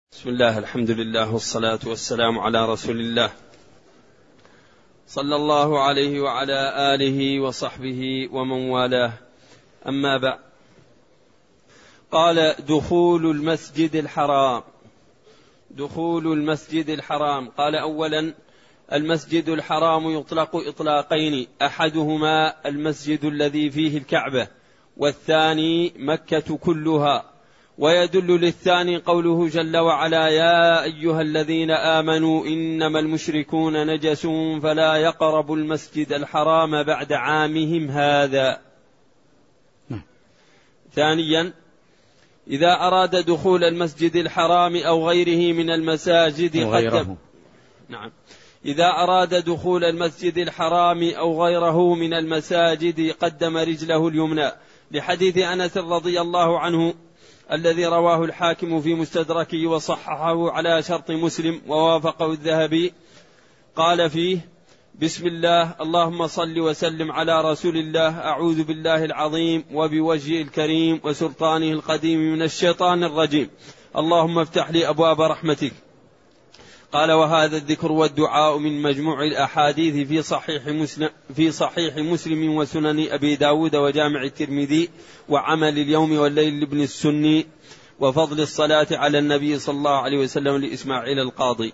بسم الله، الحمد لله، والصلاة والسلام على رسول الله صلى الله عليه وعلى آله وصحبه ومن والاه. أما بعد، قال: دخول المسجد الحرام. قال: أولا، المسجد الحرام يطلق إطلاقين، أحدهما المسجد الذي فيه الكعبة، والثاني مكة كلها. ويدل للثاني قوله جل وعلا: يا أيها الذين آمنوا إنما المشركون نجس فلا يقربوا المسجد الحرام بعد عامهم هذا. ثانيا، إذا أراد دخول المسجد الحرام أو غيره من المساجد إذا أراد دخول المسجد الحرام أو غيره من المساجد قدم رجله اليمنى، لحديث أنس رضي الله عنه الذي رواه الحاكم في مستدركه وصححه على شرط مسلم ووافقه الذهبي. قال فيه: بسم الله، اللهم صل وسلم على رسول الله، أعوذ بالله العظيم وبوجهه الكريم وسلطانه القديم من الشيطان الرجيم، اللهم افتح لي أبواب رحمتك. قال: وهذا الذكر والدعاء من مجموع الأحاديث في صحيح مسلم وسنن أبي داود وجامع الترمذي وعمل اليوم والليل لابن السني وفضل الصلاة على النبي صلى الله عليه وسلم لإسماعيل القاضي.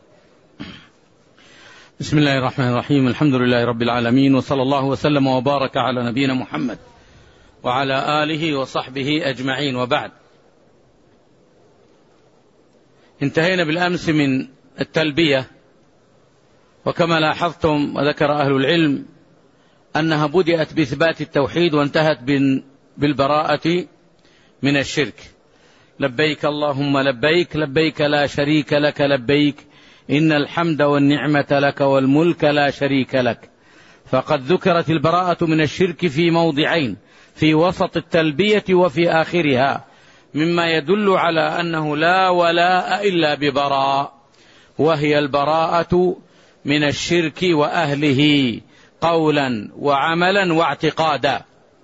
بسم الله الرحمن الرحيم، الحمد لله رب العالمين، وصلى الله وسلم وبارك على نبينا محمد وعلى آله وصحبه أجمعين، وبعد. انتهينا بالأمس من التلبية، وكما لاحظتم وذكر أهل العلم أنها بدأت بإثبات التوحيد وانتهت بالبراءة من الشرك. لبيك اللهم لبيك، لبيك لا شريك لك لبيك، إن الحمد والنعمة لك والملك لا شريك لك. فقد ذكرت البراءة من الشرك في موضعين، في وسط التلبية وفي آخرها، مما يدل على أنه لا ولاء إلا ببراء، وهي البراءة من الشرك وأهله قولا وعملا واعتقادا.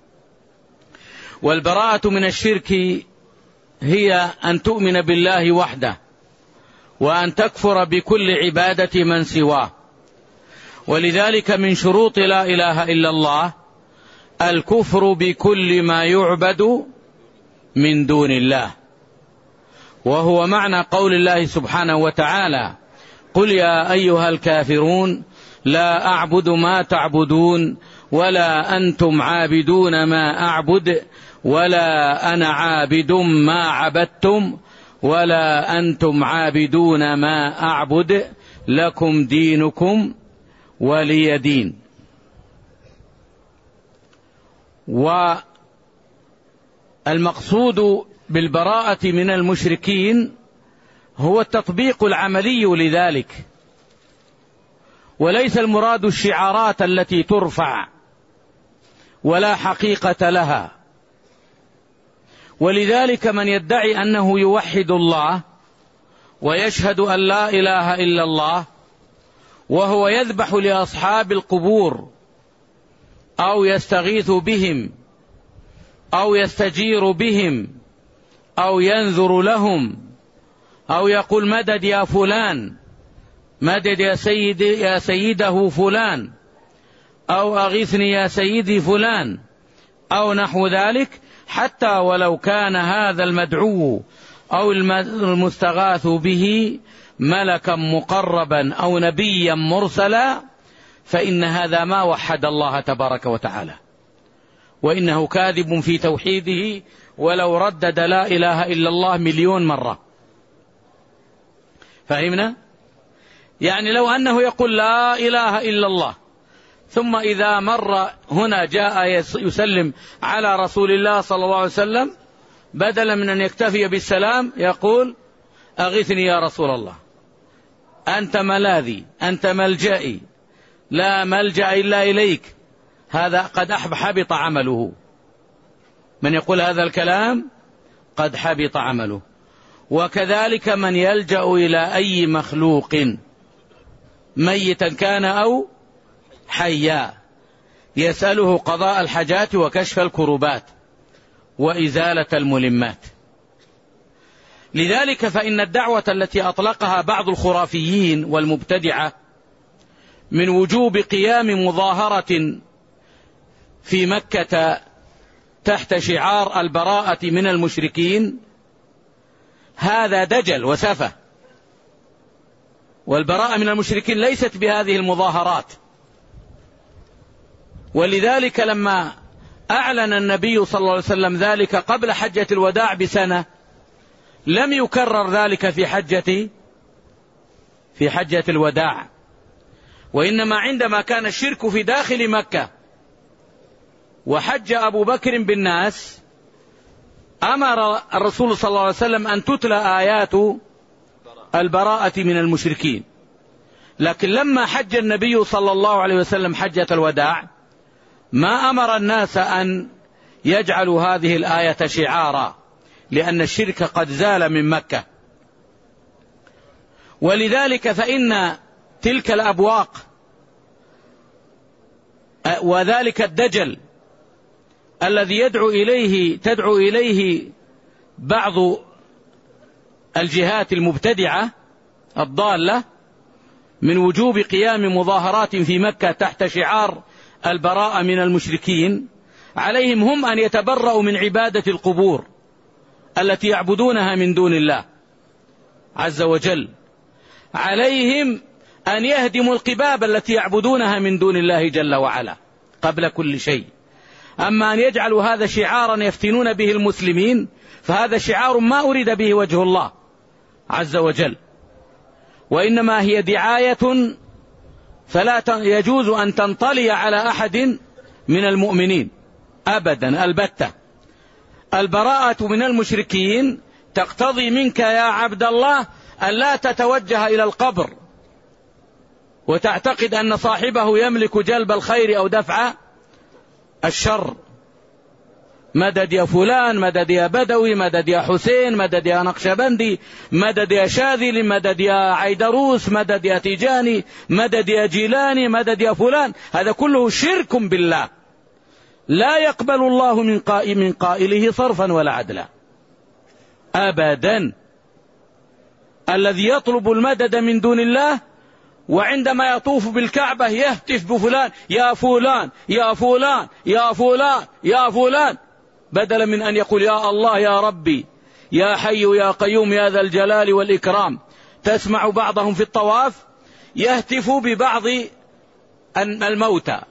والبراءة من الشرك هي أن تؤمن بالله وحده، وأن تكفر بكل عبادة من سواه. ولذلك من شروط لا إله إلا الله الكفر بكل ما يعبد من دون الله، وهو معنى قول الله سبحانه وتعالى: قل يا أيها الكافرون لا أعبد ما تعبدون ولا أنتم عابدون ما أعبد ولا أنا عابد ما عبدتم ولا أنتم عابدون ما أعبد لكم دينكم ولي دين. والمقصود بالبراءة من المشركين هو التطبيق العملي لذلك، وليس المراد الشعارات التي ترفع ولا حقيقة لها. ولذلك من يدعي أنه يوحد الله ويشهد أن لا إله إلا الله وهو يذبح لأصحاب القبور أو يستغيث بهم أو يستجير بهم أو ينذر لهم أو يقول مدد يا فلان، مدد يا سيده فلان، أو أغثني يا سيدي فلان، أو نحو ذلك، حتى ولو كان هذا المدعو أو المستغاث به ملكا مقربا أو نبيا مرسلا، فإن هذا ما وحد الله تبارك وتعالى، وإنه كاذب في توحيده ولو ردد لا إله إلا الله 1,000,000 مرة. فهمنا؟ يعني لو أنه يقول لا إله إلا الله، ثم إذا مر هنا جاء يسلم على رسول الله صلى الله عليه وسلم، بدلا من أن يكتفي بالسلام يقول أغثني يا رسول الله، أنت ملاذي، أنت ملجئي، لا ملجأ إلا إليك، هذا قد حبط عمله. من يقول هذا الكلام قد حبط عمله. وكذلك من يلجأ إلى أي مخلوق ميتا كان أو حيا يسأله قضاء الحاجات وكشف الكربات وإزالة الملمات. لذلك فإن الدعوة التي أطلقها بعض الخرافيين والمبتدعة من وجوب قيام مظاهرة في مكة تحت شعار البراءة من المشركين هذا دجل وسفه، والبراءة من المشركين ليست بهذه المظاهرات. ولذلك لما أعلن النبي صلى الله عليه وسلم ذلك قبل حجة الوداع بسنة لم يكرر ذلك في حجة الوداع، وإنما عندما كان الشرك في داخل مكة وحج أبو بكر بالناس أمر الرسول صلى الله عليه وسلم أن تتلى آيات البراءة من المشركين. لكن لما حج النبي صلى الله عليه وسلم حجة الوداع ما أمر الناس أن يجعلوا هذه الآية شعارا، لأن الشرك قد زال من مكة. ولذلك فإن تلك الأبواق وذلك الدجل الذي تدعو إليه بعض الجهات المبتدعة الضالة من وجوب قيام مظاهرات في مكة تحت شعار البراءة من المشركين، عليهم هم أن يتبرؤوا من عبادة القبور التي يعبدونها من دون الله عز وجل. عليهم أن يهدموا القباب التي يعبدونها من دون الله جل وعلا قبل كل شيء. أما أن يجعلوا هذا شعارا يفتنون به المسلمين فهذا شعار ما أريد به وجه الله عز وجل، وإنما هي دعاية فلا يجوز أن تنطلي على أحد من المؤمنين أبدا البتة. البراءة من المشركين تقتضي منك يا عبد الله أن لا تتوجه إلى القبر وتعتقد أن صاحبه يملك جلب الخير أو دفع الشر. مدد يا فلان، مدد يا بدوي، مدد يا حسين، مدد يا نقشبندي، مدد يا شاذلي، مدد يا عيدروس، مدد يا تيجاني، مدد يا جيلاني، مدد يا فلان. هذا كله شرك بالله، لا يقبل الله من قائله صرفا ولا عدلا أبدا. الذي يطلب المدد من دون الله وعندما يطوف بالكعبة يهتف بفلان يا فلان يا فلان يا فلان يا فلان، بدلا من أن يقول يا الله يا ربي يا حي يا قيوم يا ذا الجلال والإكرام. تسمع بعضهم في الطواف يهتف ببعض الموتى،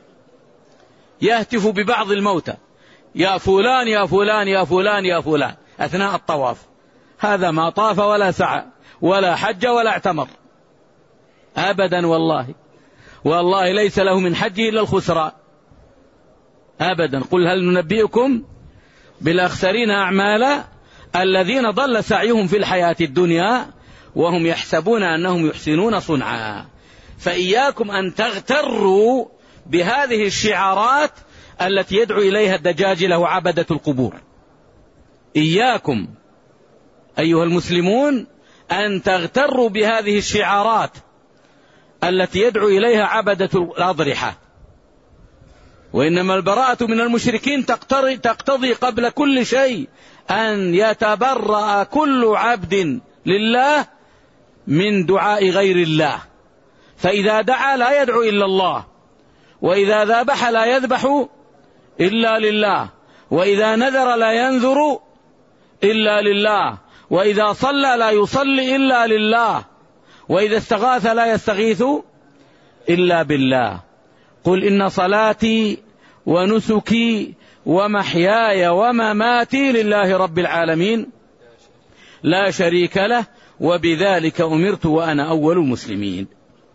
يهتف ببعض الموتى يا فلان يا فلان يا فلان يا فلان أثناء الطواف. هذا ما طاف ولا سعى ولا حج ولا اعتمر أبدا، والله ليس له من حجه إلا الخسران أبدا. قل هل ننبئكم بالأخسرين أعمالا الذين ضل سعيهم في الحياة الدنيا وهم يحسبون أنهم يحسنون صنعا. فإياكم أن تغتروا بهذه الشعارات التي يدعو إليها الدجاجلة وعبدة القبور. إياكم أيها المسلمون أن تغتروا بهذه الشعارات التي يدعو إليها عبدة الأضرحة. وإنما البراءة من المشركين تقتضي قبل كل شيء أن يتبرأ كل عبد لله من دعاء غير الله. فإذا دعا لا يدعو إلا الله، وإذا ذبح لا يذبح إلا لله، وإذا نذر لا ينذر إلا لله، وإذا صلى لا يصلي إلا لله، وإذا استغاث لا يستغيث إلا بالله. قل إن صلاتي ونسكي ومحياي ومماتي لله رب العالمين لا شريك له وبذلك أمرت وأنا أول المسلمين.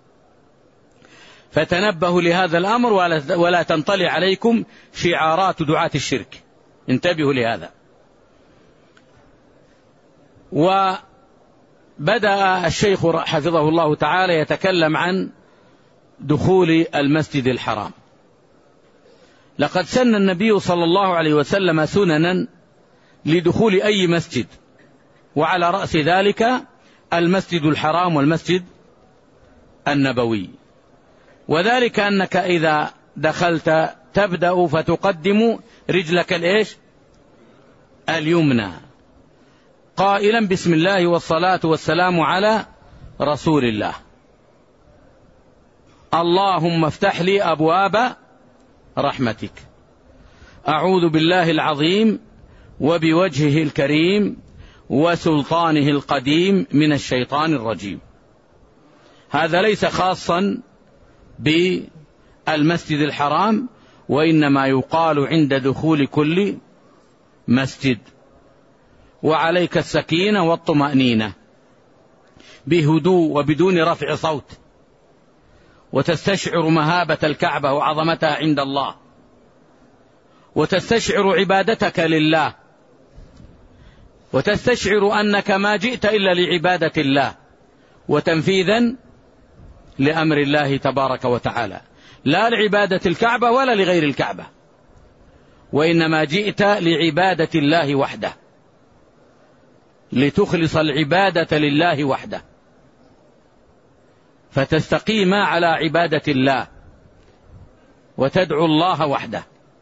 فتنبهوا لهذا الأمر ولا تنطلي عليكم شعارات دعاة الشرك، انتبهوا لهذا. وبدأ الشيخ حفظه الله تعالى يتكلم عن دخول المسجد الحرام. لقد سن النبي صلى الله عليه وسلم سننا لدخول أي مسجد، وعلى رأس ذلك المسجد الحرام والمسجد النبوي. وذلك أنك إذا دخلت تبدأ فتقدم رجلك اليمنى، قائلا بسم الله والصلاة والسلام على رسول الله، اللهم افتح لي أبواب رحمتك، أعوذ بالله العظيم وبوجهه الكريم وسلطانه القديم من الشيطان الرجيم. هذا ليس خاصا بالمسجد الحرام، وإنما يقال عند دخول كل مسجد. وعليك السكينة والطمأنينة بهدوء وبدون رفع صوت، وتستشعر مهابة الكعبة وعظمتها عند الله، وتستشعر عبادتك لله، وتستشعر أنك ما جئت إلا لعبادة الله وتنفيذا لأمر الله تبارك وتعالى، لا لعبادة الكعبة ولا لغير الكعبة، وإنما جئت لعبادة الله وحده، لتخلص العبادة لله وحده، فتستقيم على عبادة الله وتدعو الله وحده،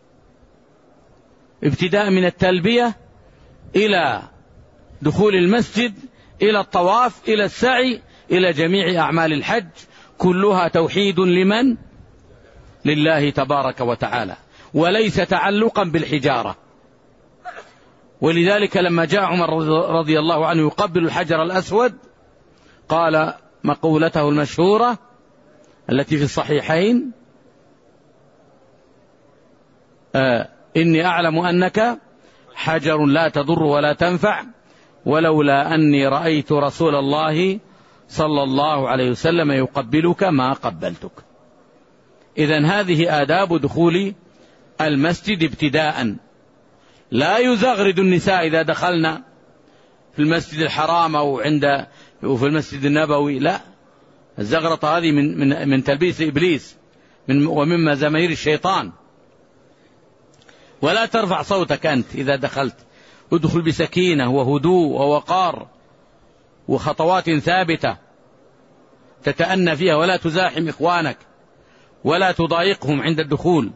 ابتداء من التلبية إلى دخول المسجد، إلى الطواف، إلى السعي، إلى جميع أعمال الحج، كلها توحيد لمن؟ لله تبارك وتعالى، وليس تعلقا بالحجارة. ولذلك لما جاء عمر رضي الله عنه يقبل الحجر الأسود قال مقولته المشهورة التي في الصحيحين: إني أعلم أنك حجر لا تضر ولا تنفع، ولولا أني رأيت رسول الله صلى الله عليه وسلم يقبلك ما قبلتك. إذن هذه آداب دخول المسجد ابتداء. لا يزغرد النساء إذا دخلنا في المسجد الحرام أو في المسجد النبوي، لا، الزغرطة هذه من تلبيس إبليس ومما زمير الشيطان. ولا ترفع صوتك أنت إذا دخلت، ادخل بسكينة وهدوء ووقار وخطوات ثابتة تتأنى فيها، ولا تزاحم إخوانك ولا تضايقهم عند الدخول.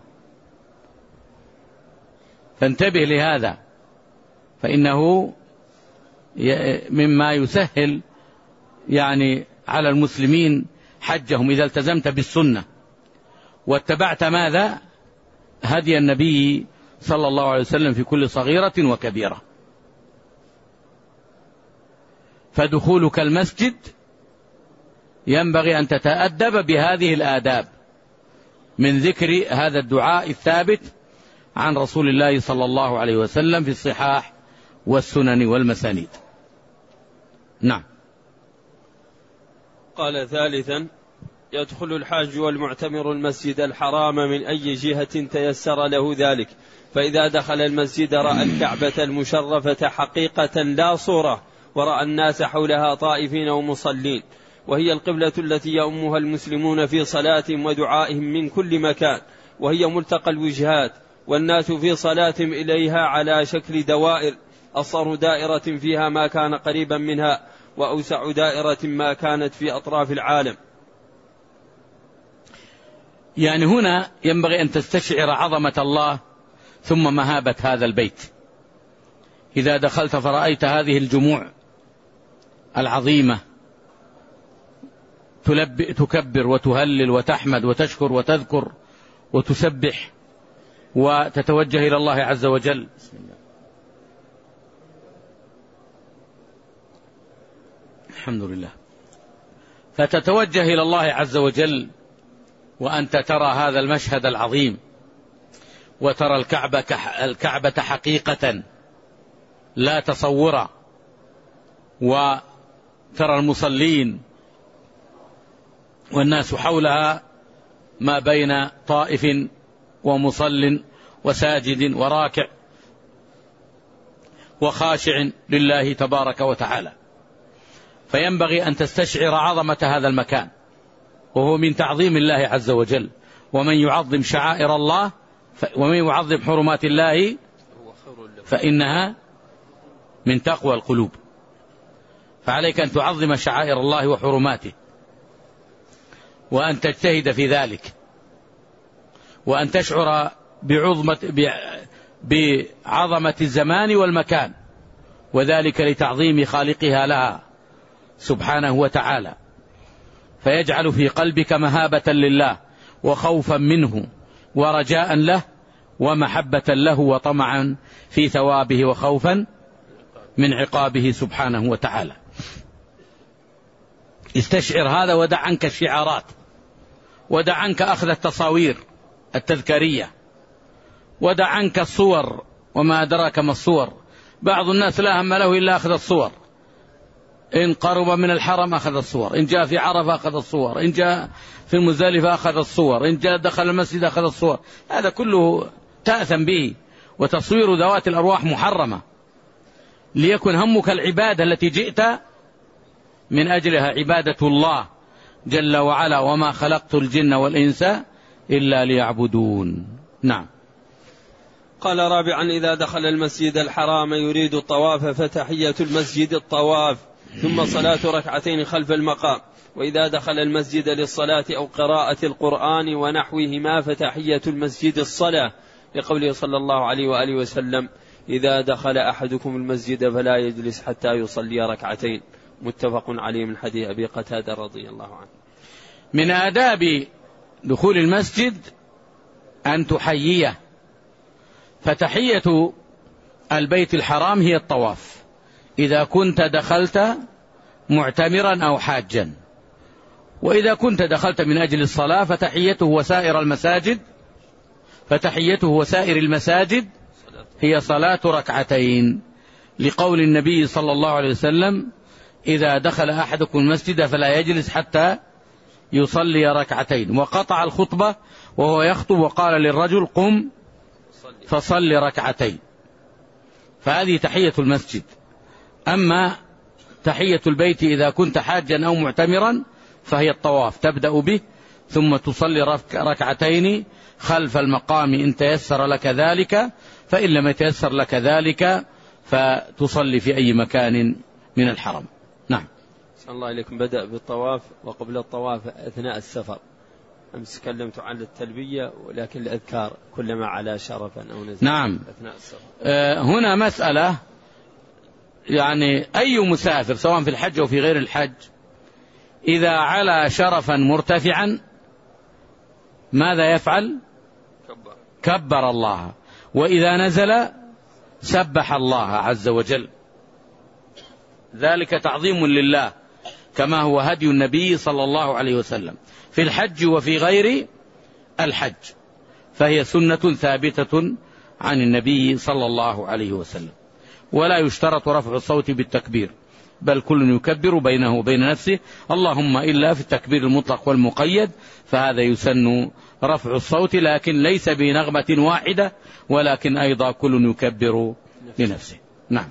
فانتبه لهذا، فإنه مما يسهل على المسلمين حجهم إذا التزمت بالسنة واتبعت ماذا؟ هدي النبي صلى الله عليه وسلم في كل صغيرة وكبيرة. فدخولك المسجد ينبغي أن تتأدب بهذه الآداب، من ذكر هذا الدعاء الثابت عن رسول الله صلى الله عليه وسلم في الصحاح والسنن والمسانيد. نعم. قال ثالثا: يدخل الحاج والمعتمر المسجد الحرام من أي جهة تيسر له ذلك، فإذا دخل المسجد رأى الكعبة المشرفة حقيقة لا صورة، ورأى الناس حولها طائفين ومصلين، وهي القبلة التي يؤمها المسلمون في صلاتهم ودعائهم من كل مكان، وهي ملتقى الوجهات، والناس في صلاتهم إليها على شكل دوائر، أصغر دائرة فيها ما كان قريبا منها، وأوسع دائرة ما كانت في أطراف العالم. هنا ينبغي أن تستشعر عظمة الله ثم مهابة هذا البيت. إذا دخلت فرأيت هذه الجموع العظيمة تكبر وتهلل وتحمد وتشكر وتذكر وتسبح وتتوجه إلى الله عز وجل. بسم الله. الحمد لله. فتتوجه إلى الله عز وجل وأنت ترى هذا المشهد العظيم، وترى الكعبة حقيقة لا تصورا، وترى المصلين والناس حولها ما بين طائف ومصل وساجد وراكع وخاشع لله تبارك وتعالى. فينبغي أن تستشعر عظمة هذا المكان، وهو من تعظيم الله عز وجل. ومن يعظم شعائر الله ومن يعظم حرمات الله فإنها من تقوى القلوب. فعليك أن تعظم شعائر الله وحرماته، وأن تجتهد في ذلك، وأن تشعر بعظمة الزمان والمكان، وذلك لتعظيم خالقها لها سبحانه وتعالى، فيجعل في قلبك مهابة لله وخوفا منه ورجاء له ومحبة له وطمعا في ثوابه وخوفا من عقابه سبحانه وتعالى. استشعر هذا ودع عنك الشعارات، ودع عنك أخذ التصاوير التذكارية، ودع عنك الصور، وما أدراك ما الصور. بعض الناس لا هم له إلا أخذ الصور، إن قرب من الحرم أخذ الصور، إن جاء في عرفة أخذ الصور، إن جاء في المزدلفة أخذ الصور، إن جاء دخل المسجد أخذ الصور. هذا كله تأثم به، وتصوير ذوات الأرواح محرمة، ليكن همك العبادة التي جئت من أجلها، عبادة الله جل وعلا، وما خلقت الجن والإنس إلا ليعبدون. نعم. قال رابعا: إذا دخل المسجد الحرام يريد الطواف فتحية المسجد الطواف، ثم صلاة ركعتين خلف المقام. وإذا دخل المسجد للصلاة أو قراءة القرآن ونحوهما فتحية المسجد الصلاة، لقوله صلى الله عليه وآله وسلم: إذا دخل أحدكم المسجد فلا يجلس حتى يصلي ركعتين. متفق عليه من حديث أبي قتادة رضي الله عنه. من آداب دخول المسجد أن تحييه، فتحية البيت الحرام هي الطواف إذا كنت دخلت معتمرا أو حاجا، وإذا كنت دخلت من أجل الصلاة فتحيته وسائر المساجد هي صلاة ركعتين، لقول النبي صلى الله عليه وسلم: إذا دخل أحدكم المسجد فلا يجلس حتى يصلي ركعتين. وقطع الخطبة وهو يخطب وقال للرجل: قم فصل ركعتين. فهذه تحية المسجد. أما تحية البيت إذا كنت حاجا أو معتمرا فهي الطواف، تبدأ به ثم تصلي ركعتين خلف المقام إن تيسر لك ذلك، فإن لم يتيسر لك ذلك فتصلي في أي مكان من الحرم. نعم. صلى الله عليكم. بدأ بالطواف وقبل الطواف أثناء السفر. أمس تكلمت عن التلبية، ولكن الأذكار كلما على شرفا أو نزل. نعم. أثناء السفر. هنا مسألة، يعني أي مسافر سواء في الحج أو في غير الحج إذا علا شرفا مرتفعا ماذا يفعل؟ كبر الله، وإذا نزل سبح الله عز وجل، ذلك تعظيم لله كما هو هدي النبي صلى الله عليه وسلم في الحج وفي غير الحج، فهي سنة ثابتة عن النبي صلى الله عليه وسلم. ولا يشترط رفع الصوت بالتكبير، بل كل يكبر بينه وبين نفسه، اللهم إلا في التكبير المطلق والمقيد فهذا يسن رفع الصوت، لكن ليس بنغمة واحدة، ولكن أيضا كل يكبر لنفسه. نعم.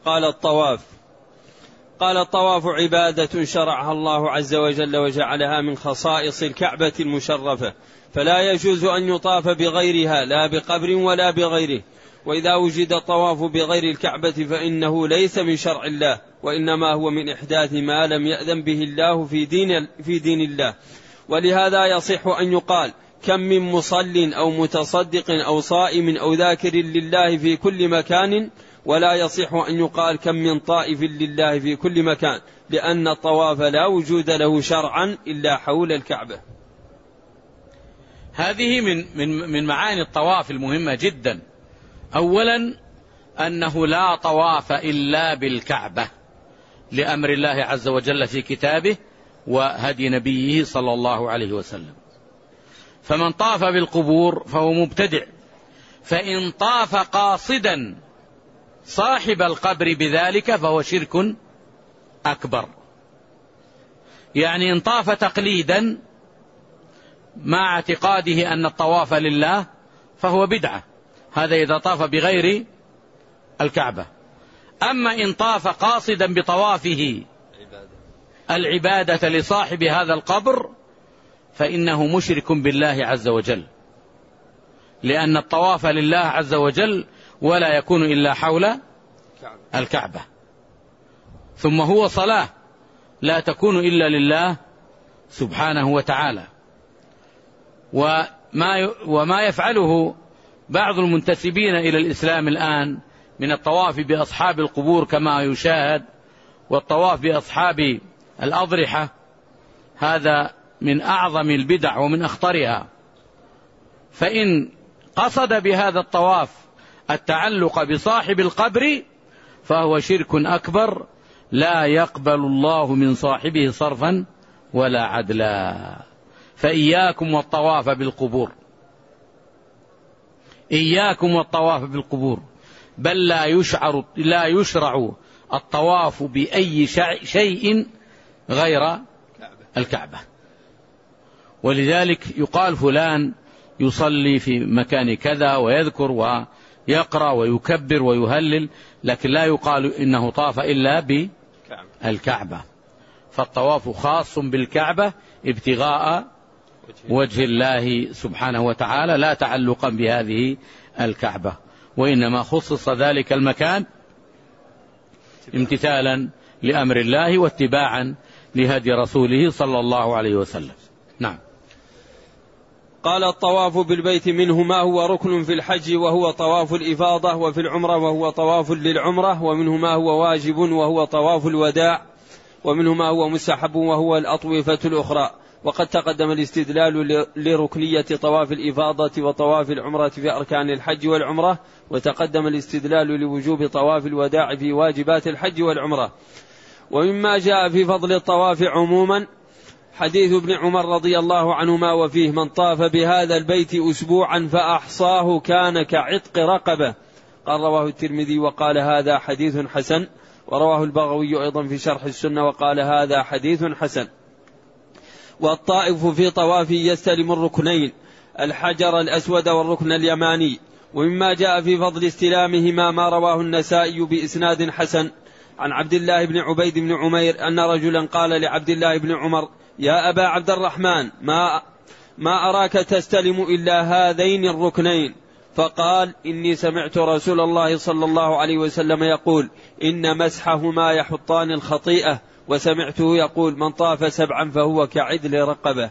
قال الطواف عبادة شرعها الله عز وجل وجعلها من خصائص الكعبة المشرفة، فلا يجوز أن يطاف بغيرها لا بقبر ولا بغيره. وإذا وجد الطواف بغير الكعبة فإنه ليس من شرع الله، وإنما هو من إحداث ما لم يأذن به الله في دين الله. ولهذا يصح أن يقال: كم من مصل أو متصدق أو صائم أو ذاكر لله في كل مكان، ولا يصح أن يقال كم من طائف لله في كل مكان، لأن الطواف لا وجود له شرعا إلا حول الكعبة. هذه من معاني الطواف المهمة جدا. أولا أنه لا طواف إلا بالكعبة لأمر الله عز وجل في كتابه وهدي نبيه صلى الله عليه وسلم، فمن طاف بالقبور فهو مبتدع، فإن طاف قاصدا صاحب القبر بذلك فهو شرك أكبر. يعني إن طاف تقليدا مع اعتقاده أن الطواف لله فهو بدعة، هذا إذا طاف بغير الكعبة. أما إن طاف قاصدا بطوافه العبادة لصاحب هذا القبر فإنه مشرك بالله عز وجل، لأن الطواف لله عز وجل ولا يكون إلا حول الكعبة، ثم هو صلاة لا تكون إلا لله سبحانه وتعالى. وما يفعله بعض المنتسبين إلى الإسلام الآن من الطواف بأصحاب القبور كما يشاهد، والطواف بأصحاب الأضرحة، هذا من أعظم البدع ومن أخطرها. فإن قصد بهذا الطواف التعلق بصاحب القبر فهو شرك أكبر لا يقبل الله من صاحبه صرفا ولا عدلا. فإياكم والطواف بالقبور، إياكم والطواف بالقبور، بل لا يشرع الطواف بأي شيء غير الكعبة. ولذلك يقال فلان يصلي في مكان كذا ويذكر ويقرأ ويكبر ويهلل، لكن لا يقال إنه طاف إلا بالكعبة. فالطواف خاص بالكعبة ابتغاء وجه الله سبحانه وتعالى، لا تعلقا بهذه الكعبة، وإنما خصص ذلك المكان امتثالا لأمر الله واتباعا لهدي رسوله صلى الله عليه وسلم. نعم. قال: الطواف بالبيت منه ما هو ركن في الحج وهو طواف الإفاضة، وفي العمرة وهو طواف للعمرة، ومنه ما هو واجب وهو طواف الوداع، ومنه ما هو مستحب وهو الأطوفة الأخرى. وقد تقدم الاستدلال لركنية طواف الإفاضة وطواف العمرة في أركان الحج والعمرة، وتقدم الاستدلال لوجوب طواف الوداع في واجبات الحج والعمرة. ومما جاء في فضل الطواف عموما حديث ابن عمر رضي الله عنهما وفيه: من طاف بهذا البيت أسبوعا فأحصاه كان كعتق رقبة. قال: رواه الترمذي وقال هذا حديث حسن، ورواه البغوي أيضا في شرح السنة وقال هذا حديث حسن. والطائف في طوافه يستلم الركنين، الحجر الأسود والركن اليماني. ومما جاء في فضل استلامهما ما رواه النسائي بإسناد حسن عن عبد الله بن عبيد بن عمير أن رجلا قال لعبد الله بن عمر: يا أبا عبد الرحمن، ما أراك تستلم إلا هذين الركنين. فقال: إني سمعت رسول الله صلى الله عليه وسلم يقول: إن مسحهما يحطان الخطيئة، وسمعته يقول: من طاف 7 فهو كعدل رقبة.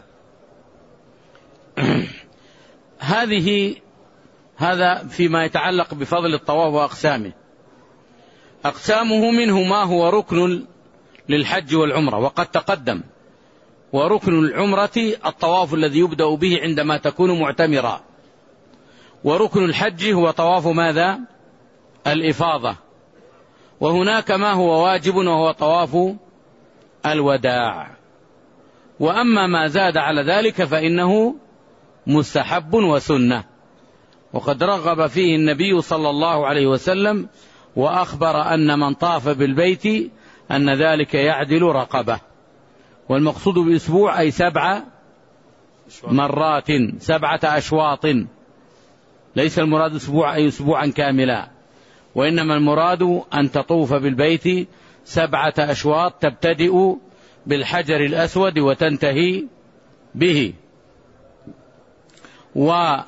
هذا فيما يتعلق بفضل الطواف وأقسامه. أقسامه منه ما هو ركن للحج والعمرة وقد تقدم. وركن العمرة الطواف الذي يبدأ به عندما تكون معتمرا. وركن الحج هو طواف ماذا؟ الإفاضة. وهناك ما هو واجب وهو طواف الوداع. وأما ما زاد على ذلك فإنه مستحب وسنة، وقد رغب فيه النبي صلى الله عليه وسلم وأخبر أن من طاف بالبيت أن ذلك يعدل رقبة. والمقصود بأسبوع أي 7 مرات، 7 أشواط. ليس المراد أسبوع أي أسبوعا كاملا، وإنما المراد أن تطوف بالبيت 7 أشواط تبتدئ بالحجر الأسود وتنتهي به. وهذا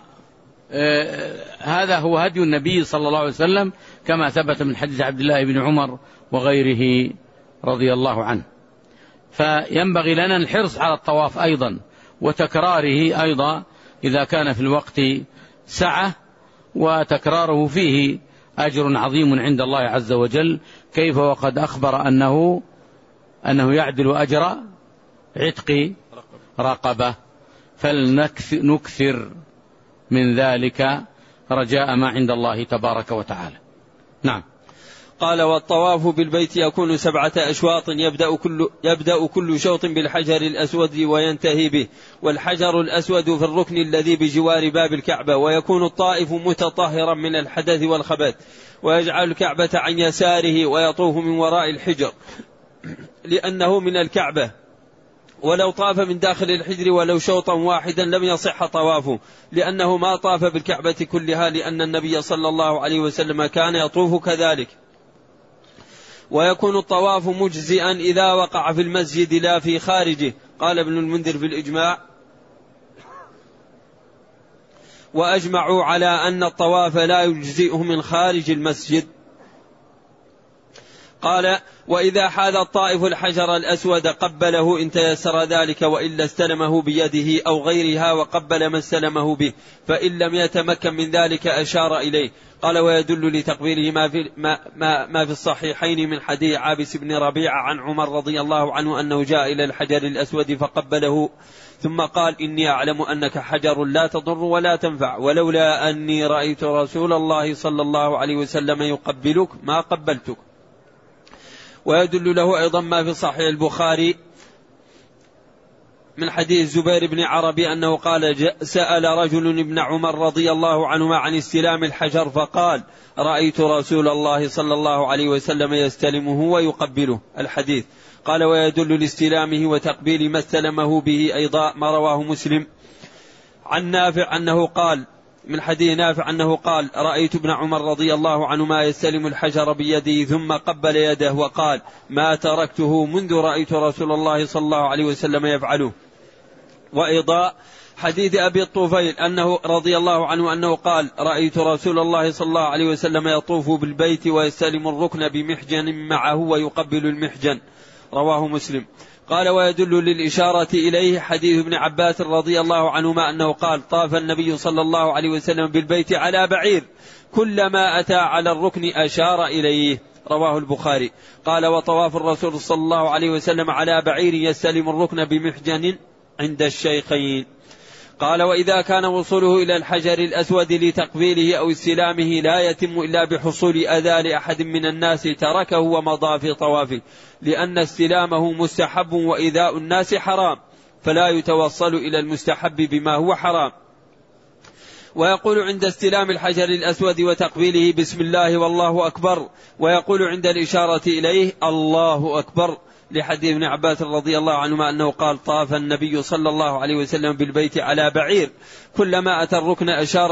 هو هدي النبي صلى الله عليه وسلم كما ثبت من حديث عبد الله بن عمر وغيره رضي الله عنه. فينبغي لنا الحرص على الطواف أيضا وتكراره أيضا إذا كان في الوقت سعة، وتكراره فيه أجر عظيم عند الله عز وجل، كيف وقد أخبر أنه يعدل أجر عتق رقبة. فلنكثر من ذلك رجاء ما عند الله تبارك وتعالى. نعم. قال: والطواف بالبيت يكون 7 أشواط يبدأ كل شوط بالحجر الأسود وينتهي به، والحجر الأسود في الركن الذي بجوار باب الكعبة. ويكون الطائف متطهرا من الحدث والخبث، ويجعل الكعبة عن يساره ويطوف من وراء الحجر لأنه من الكعبة. ولو طاف من داخل الحجر ولو شوطا واحدا لم يصح طوافه، لأنه ما طاف بالكعبة كلها، لأن النبي صلى الله عليه وسلم كان يطوف كذلك. ويكون الطواف مجزئا إذا وقع في المسجد لا في خارجه. قال ابن المنذر في الإجماع: وأجمعوا على أن الطواف لا يجزئه من خارج المسجد. قال: وإذا حاذ الطائف الحجر الأسود قبله إن تيسر ذلك، وإلا استلمه بيده أو غيرها وقبل ما استلمه به، فإن لم يتمكن من ذلك أشار إليه. قال: ويدل لتقبيله ما في الصحيحين من حديث عابس بن ربيعة عن عمر رضي الله عنه أنه جاء إلى الحجر الأسود فقبله ثم قال: إني أعلم أنك حجر لا تضر ولا تنفع، ولولا أني رأيت رسول الله صلى الله عليه وسلم يقبلك ما قبلتك. ويدل له أيضا ما في صحيح البخاري من حديث زبير بن عربي أنه قال: سأل رجل ابن عمر رضي الله عنهما عن استلام الحجر فقال: رأيت رسول الله صلى الله عليه وسلم يستلمه ويقبله. الحديث. قال: ويدل لاستلامه وتقبيل ما استلمه به أيضا ما رواه مسلم عن نافع أنه قال من حديث نافع أنه قال: رأيت ابن عمر رضي الله عنهما يستلم الحجر بيده ثم قبل يده وقال: ما تركته منذ رأيت رسول الله صلى الله عليه وسلم يفعله. وأيضا حديث أبي الطفيل أنه رضي الله عنه أنه قال: رأيت رسول الله صلى الله عليه وسلم يطوف بالبيت ويستلم الركن بمحجن معه ويقبل المحجن. رواه مسلم. قال: ويدل للإشارة إليه حديث ابن عباس رضي الله عنهما أنه قال: طاف النبي صلى الله عليه وسلم بالبيت على بعير كلما أتى على الركن أشار إليه. رواه البخاري. قال: وطواف الرسول صلى الله عليه وسلم على بعير يستلم الركن بمحجن عند الشيخين. قال: وإذا كان وصوله إلى الحجر الأسود لتقبيله أو استلامه لا يتم إلا بحصول أذى لأحد من الناس تركه ومضى في طوافه، لأن استلامه مستحب وإيذاء الناس حرام، فلا يتوصل إلى المستحب بما هو حرام. ويقول عند استلام الحجر الأسود وتقبيله: بسم الله والله أكبر، ويقول عند الإشارة إليه: الله أكبر، لحديث ابن عباس رضي الله عنهما أنه قال: طاف النبي صلى الله عليه وسلم بالبيت على بعير كلما أتى الركن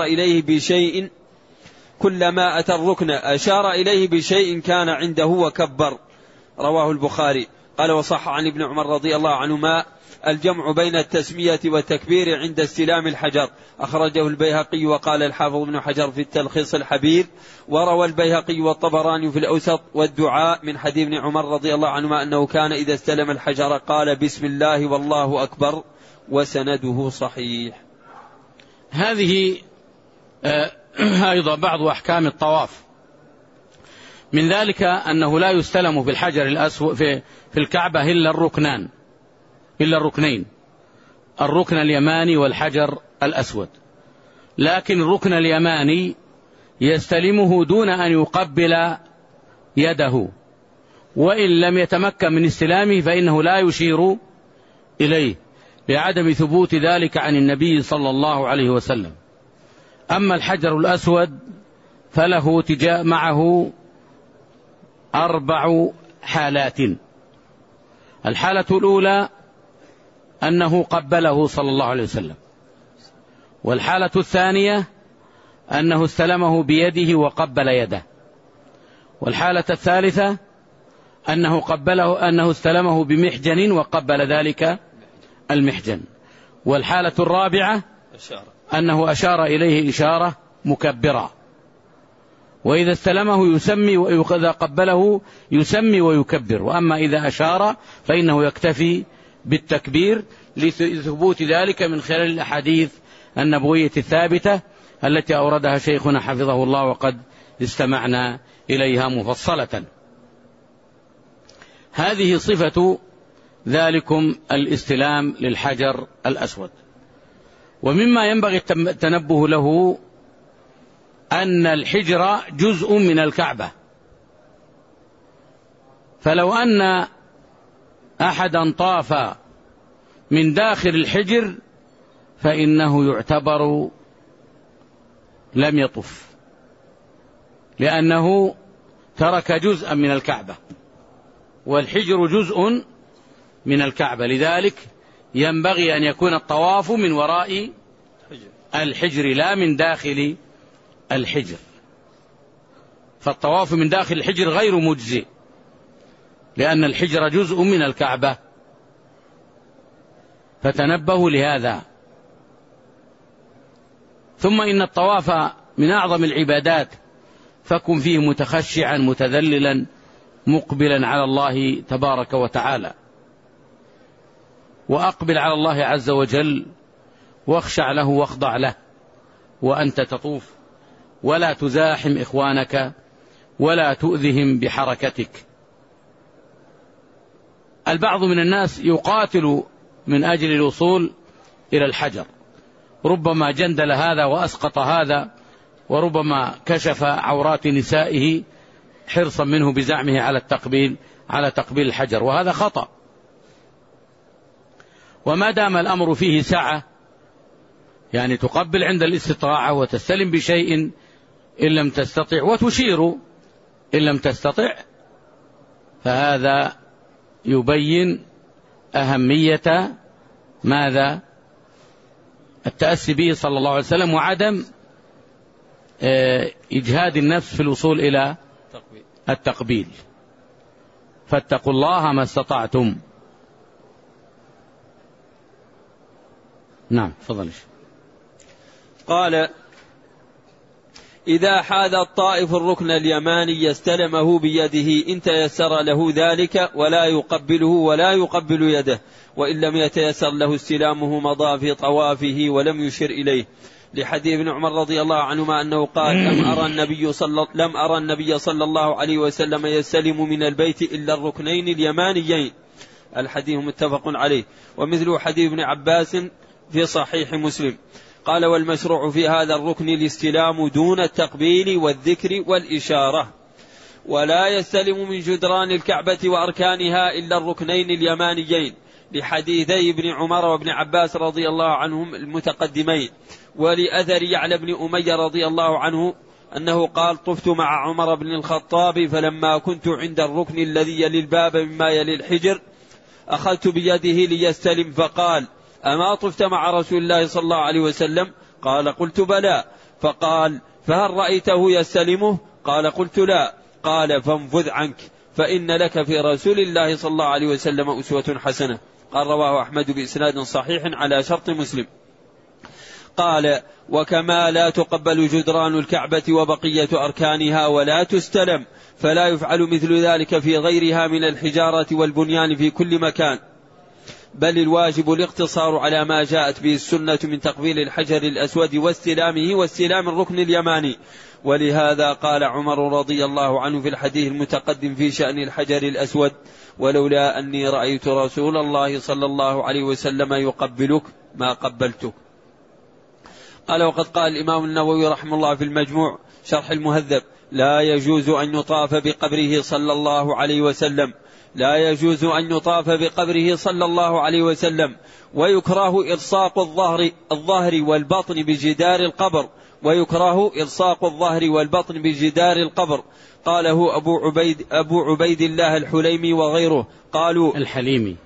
أشار إليه بشيء كان عنده وكبر. رواه البخاري. قال: وصح عن ابن عمر رضي الله عنهما الجمع بين التسمية والتكبير عند استلام الحجر. أخرجه البيهقي وقال الحافظ ابن حجر في التلخيص الحبير. وروى البيهقي والطبراني في الأوسط والدعاء من حديث ابن عمر رضي الله عنهما أنه كان إذا استلم الحجر قال: بسم الله والله أكبر، وسنده صحيح. هذه أيضا بعض أحكام الطواف. من ذلك أنه لا يستلم في الحجر الأسود في الكعبة إلا الركنين، الركن اليماني والحجر الأسود. لكن الركن اليماني يستلمه دون أن يقبل يده، وإن لم يتمكن من استلامه فإنه لا يشير إليه لعدم ثبوت ذلك عن النبي صلى الله عليه وسلم. أما الحجر الأسود فله معه 4 حالات. الحالة الأولى أنه قبله صلى الله عليه وسلم، والحالة الثانية أنه استلمه بيده وقبل يده، والحالة الثالثة أنه استلمه بمحجن وقبل ذلك المحجن، والحالة الرابعة أنه أشار إليه إشارة مكبرة. وإذا استلمه يسمي، وإذا قبله يسمي ويكبر، وأما إذا أشار فإنه يكتفي بالتكبير لثبوت ذلك من خلال الأحاديث النبوية الثابتة التي أوردها شيخنا حفظه الله وقد استمعنا إليها مفصلة. هذه صفة ذلكم الاستلام للحجر الأسود. ومما ينبغي التنبه له أن الحجر جزء من الكعبة، فلو أن أحدا طاف من داخل الحجر فإنه يعتبر لم يطف، لأنه ترك جزءا من الكعبة، والحجر جزء من الكعبة، لذلك ينبغي أن يكون الطواف من وراء الحجر لا من داخل الحجر. فالطواف من داخل الحجر غير مجزئ، لأن الحجر جزء من الكعبة، فتنبهوا لهذا. ثم إن الطواف من أعظم العبادات، فكن فيه متخشعا متذللا مقبلا على الله تبارك وتعالى، وأقبل على الله عز وجل واخشع له واخضع له وأنت تطوف، ولا تزاحم إخوانك ولا تؤذهم بحركتك. البعض من الناس يقاتل من أجل الوصول إلى الحجر، ربما جندل هذا وأسقط هذا، وربما كشف عورات نسائه حرصا منه بزعمه على تقبيل الحجر، وهذا خطأ. وما دام الأمر فيه سعة، يعني تقبل عند الاستطاعة وتستلم بشيء إن لم تستطع، وتشير إن لم تستطع، فهذا يبين أهمية ماذا؟ التأسي به صلى الله عليه وسلم، وعدم إجهاد النفس في الوصول إلى التقبيل. فاتقوا الله ما استطعتم. نعم، تفضل. قال: إذا حاذ الطائف الركن اليماني يستلمه بيده إن تيسر له ذلك، ولا يقبله ولا يقبل يده، وإن لم يتيسر له استلامه مضى في طوافه ولم يشر إليه، لحديث ابن عمر رضي الله عنهما أنه قال: لم أرى النبي صلى الله عليه وسلم يستلم من البيت إلا الركنين اليمانيين. الحديث متفق عليه. ومثل حديث ابن عباس في صحيح مسلم. قال: والمشروع في هذا الركن الاستلام دون التقبيل والذكر والإشارة، ولا يستلم من جدران الكعبة وأركانها إلا الركنين اليمانيين، لحديثي ابن عمر وابن عباس رضي الله عنهم المتقدمين. ولأثر يعلى بن أمية رضي الله عنه أنه قال: طفت مع عمر بن الخطاب، فلما كنت عند الركن الذي يلي الباب مما يلي الحجر أخذت بيده ليستلم، فقال: أما طفت مع رسول الله صلى الله عليه وسلم؟ قال: قلت بلى. فقال: فهل رأيته يستلمه؟ قال: قلت لا. قال: فانفذ عنك، فإن لك في رسول الله صلى الله عليه وسلم أسوة حسنة. قال: رواه أحمد بإسناد صحيح على شرط مسلم. قال: وكما لا تقبل جدران الكعبة وبقية أركانها ولا تستلم، فلا يفعل مثل ذلك في غيرها من الحجارة والبنيان في كل مكان، بل الواجب الاقتصار على ما جاءت به السنة من تقبيل الحجر الأسود واستلامه واستلام الركن اليماني. ولهذا قال عمر رضي الله عنه في الحديث المتقدم في شأن الحجر الأسود: ولولا أني رأيت رسول الله صلى الله عليه وسلم يقبلك ما قبلتك. قال: وقد قال الإمام النووي رحمه الله في المجموع شرح المهذب: لا يجوز أن يطاف بقبره صلى الله عليه وسلم، لا يجوز أن يطاف بقبره صلى الله عليه وسلم، ويكره إلصاق الظهر والبطن بجدار القبر، ويكره إلصاق الظهر والبطن بجدار القبر. قاله أبو عبيد الله الحليمي وغيره. قالوا الحليمي.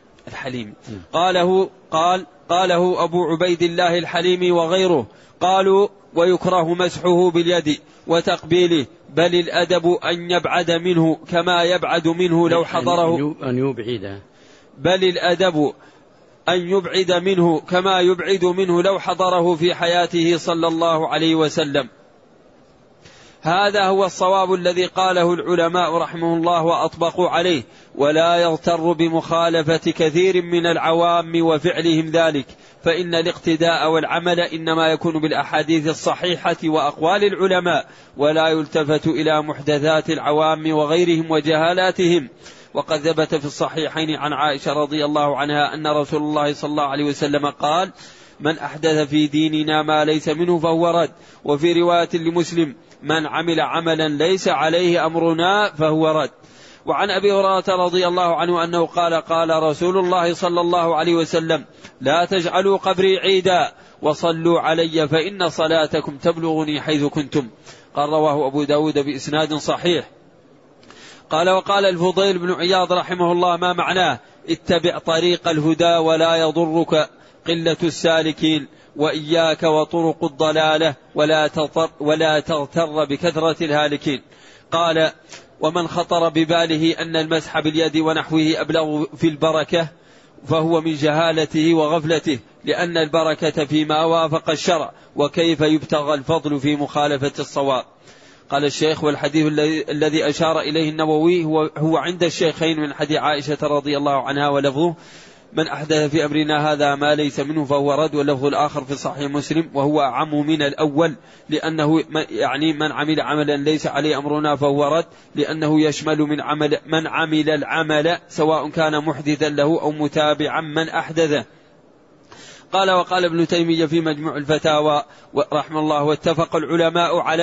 قاله أبو عبيد الله الحليمي وغيره. قالوا: ويكره مسحه باليد وتقبيله، بل الأدب أن يبعد منه كما يبعد منه لو حضره، بل الأدب أن يبعد منه كما يبعد منه لو حضره في حياته صلى الله عليه وسلم. هذا هو الصواب الذي قاله العلماء رحمه الله وأطبقوا عليه، ولا يغتر بمخالفة كثير من العوام وفعلهم ذلك، فإن الاقتداء والعمل إنما يكون بالأحاديث الصحيحة وأقوال العلماء، ولا يلتفت إلى محدثات العوام وغيرهم وجهالاتهم. وقد ثبت في الصحيحين عن عائشة رضي الله عنها أن رسول الله صلى الله عليه وسلم قال: من أحدث في ديننا ما ليس منه فهو رد. وفي رواية لمسلم: من عمل عملا ليس عليه أمرنا فهو رد. وعن أبي هريرة رضي الله عنه أنه قال: قال رسول الله صلى الله عليه وسلم: لا تجعلوا قبري عيدا، وصلوا علي فإن صلاتكم تبلغني حيث كنتم. قال: رواه أبو داود بإسناد صحيح. قال: وقال الفضيل بن عياض رحمه الله: ما معناه؟ اتبع طريق الهدى ولا يضرك قلة السالكين، وإياك وطرق الضلالة ولا تغتر بكثرة الهالكين. قال: ومن خطر بباله أن المسح باليد ونحوه أبلغ في البركة فهو من جهالته وغفلته، لأن البركة فيما وافق الشرع، وكيف يبتغى الفضل في مخالفة الصواب. قال الشيخ: والحديث الذي أشار إليه النووي هو عند الشيخين من حديث عائشة رضي الله عنها ولفظه: من أحدث في أمرنا هذا ما ليس منه فهو رد، واللفظ الآخر في صحيح مسلم وهو أعم من الأول، لأنه يعني من عمل عملا ليس عليه أمرنا فهو رد، لأنه يشمل من عمل العمل سواء كان محدثا له أو متابعا من أحدثه. قال: وقال ابن تيمية في مجموع الفتاوى رحمه الله: واتفق العلماء على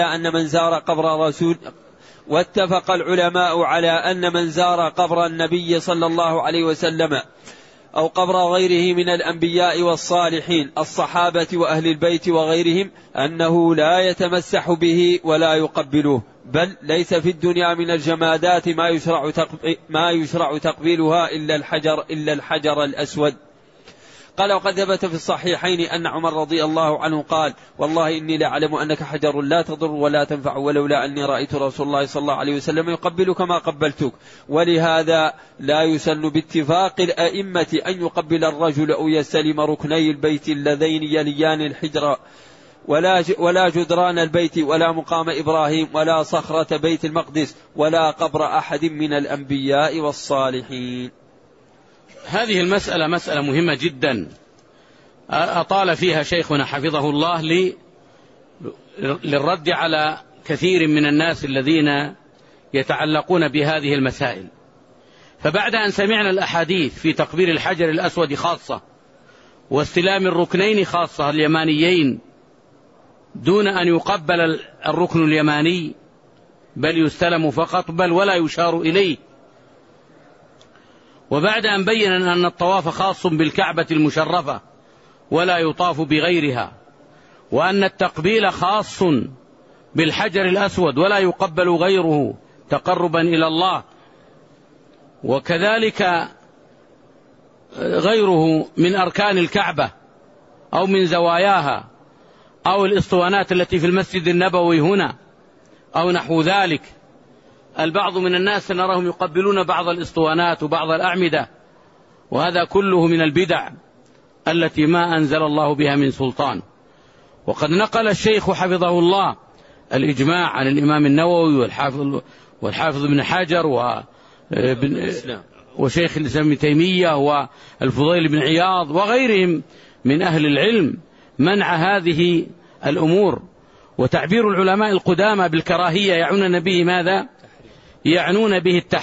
أن من زار قبر النبي صلى الله عليه وسلم أو قبر غيره من الأنبياء والصالحين الصحابة وأهل البيت وغيرهم أنه لا يتمسح به ولا يقبله، بل ليس في الدنيا من الجمادات ما يشرع تقبيلها إلا الحجر الأسود. قال: وقد ثبت في الصحيحين أن عمر رضي الله عنه قال: والله إني لأعلم أنك حجر لا تضر ولا تنفع، ولولا أني رأيت رسول الله صلى الله عليه وسلم يقبلك ما قبلتك. ولهذا لا يسن باتفاق الأئمة أن يقبل الرجل أو يستلم ركني البيت اللذين يليان الحجر ولا جدران البيت ولا مقام إبراهيم ولا صخرة بيت المقدس ولا قبر أحد من الأنبياء والصالحين. هذه المسألة مسألة مهمة جدا أطال فيها شيخنا حفظه الله للرد على كثير من الناس الذين يتعلقون بهذه المسائل. فبعد أن سمعنا الأحاديث في تقبيل الحجر الأسود خاصة واستلام الركنين خاصة اليمانيين دون أن يقبل الركن اليماني بل يستلم فقط بل ولا يشار إليه، وبعد أن بين أن الطواف خاص بالكعبة المشرفة ولا يطاف بغيرها، وأن التقبيل خاص بالحجر الأسود ولا يقبل غيره تقربا إلى الله، وكذلك غيره من أركان الكعبة أو من زواياها أو الإسطوانات التي في المسجد النبوي هنا أو نحو ذلك. البعض من الناس نراهم يقبلون بعض الإسطوانات وبعض الأعمدة، وهذا كله من البدع التي ما أنزل الله بها من سلطان. وقد نقل الشيخ حفظه الله الإجماع عن الإمام النووي والحافظ ابن حجر وشيخ الإسلام ابن تيمية والفضيل بن عياض وغيرهم من أهل العلم منع هذه الأمور. وتعبير العلماء القدامى بالكراهية يعنون به ماذا؟ يعنون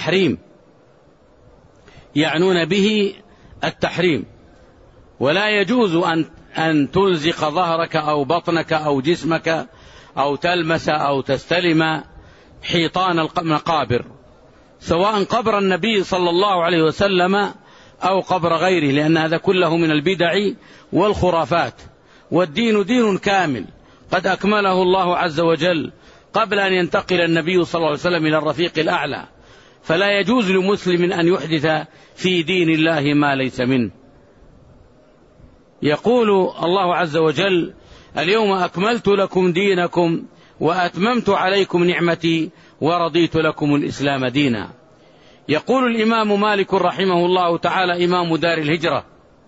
به التحريم. ولا يجوز أن تلزق ظهرك أو بطنك أو جسمك أو تلمس أو تستلم حيطان المقابر، سواء قبر النبي صلى الله عليه وسلم أو قبر غيره، لأن هذا كله من البدع والخرافات. والدين دين كامل قد أكمله الله عز وجل قبل أن ينتقل النبي صلى الله عليه وسلم إلى الرفيق الأعلى، فلا يجوز لمسلم أن يحدث في دين الله ما ليس منه. يقول الله عز وجل: اليوم أكملت لكم دينكم وأتممت عليكم نعمتي ورضيت لكم الإسلام دينا. يقول الإمام مالك رحمه الله تعالى إمام دار الهجرة: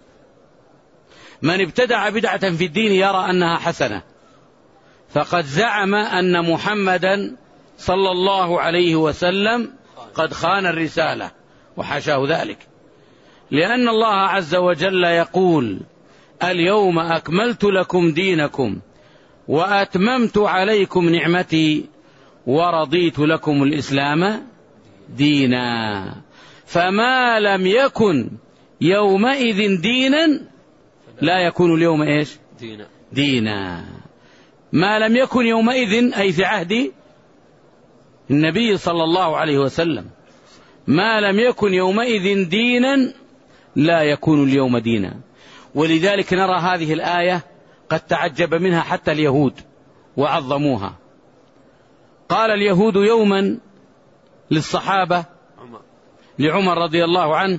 من ابتدع بدعة في الدين يرى أنها حسنة فقد زعم أن محمدا صلى الله عليه وسلم قد خان الرسالة، وحاشاه ذلك، لأن الله عز وجل يقول: اليوم أكملت لكم دينكم وأتممت عليكم نعمتي ورضيت لكم الإسلام دينا. فما لم يكن يومئذ دينا لا يكون اليوم إيش؟ دينا. ما لم يكن يومئذ أي في عهد النبي صلى الله عليه وسلم، ما لم يكن يومئذ دينا لا يكون اليوم دينا. ولذلك نرى هذه الآية قد تعجب منها حتى اليهود وعظموها. قال اليهود يوما للصحابة لعمر رضي الله عنه: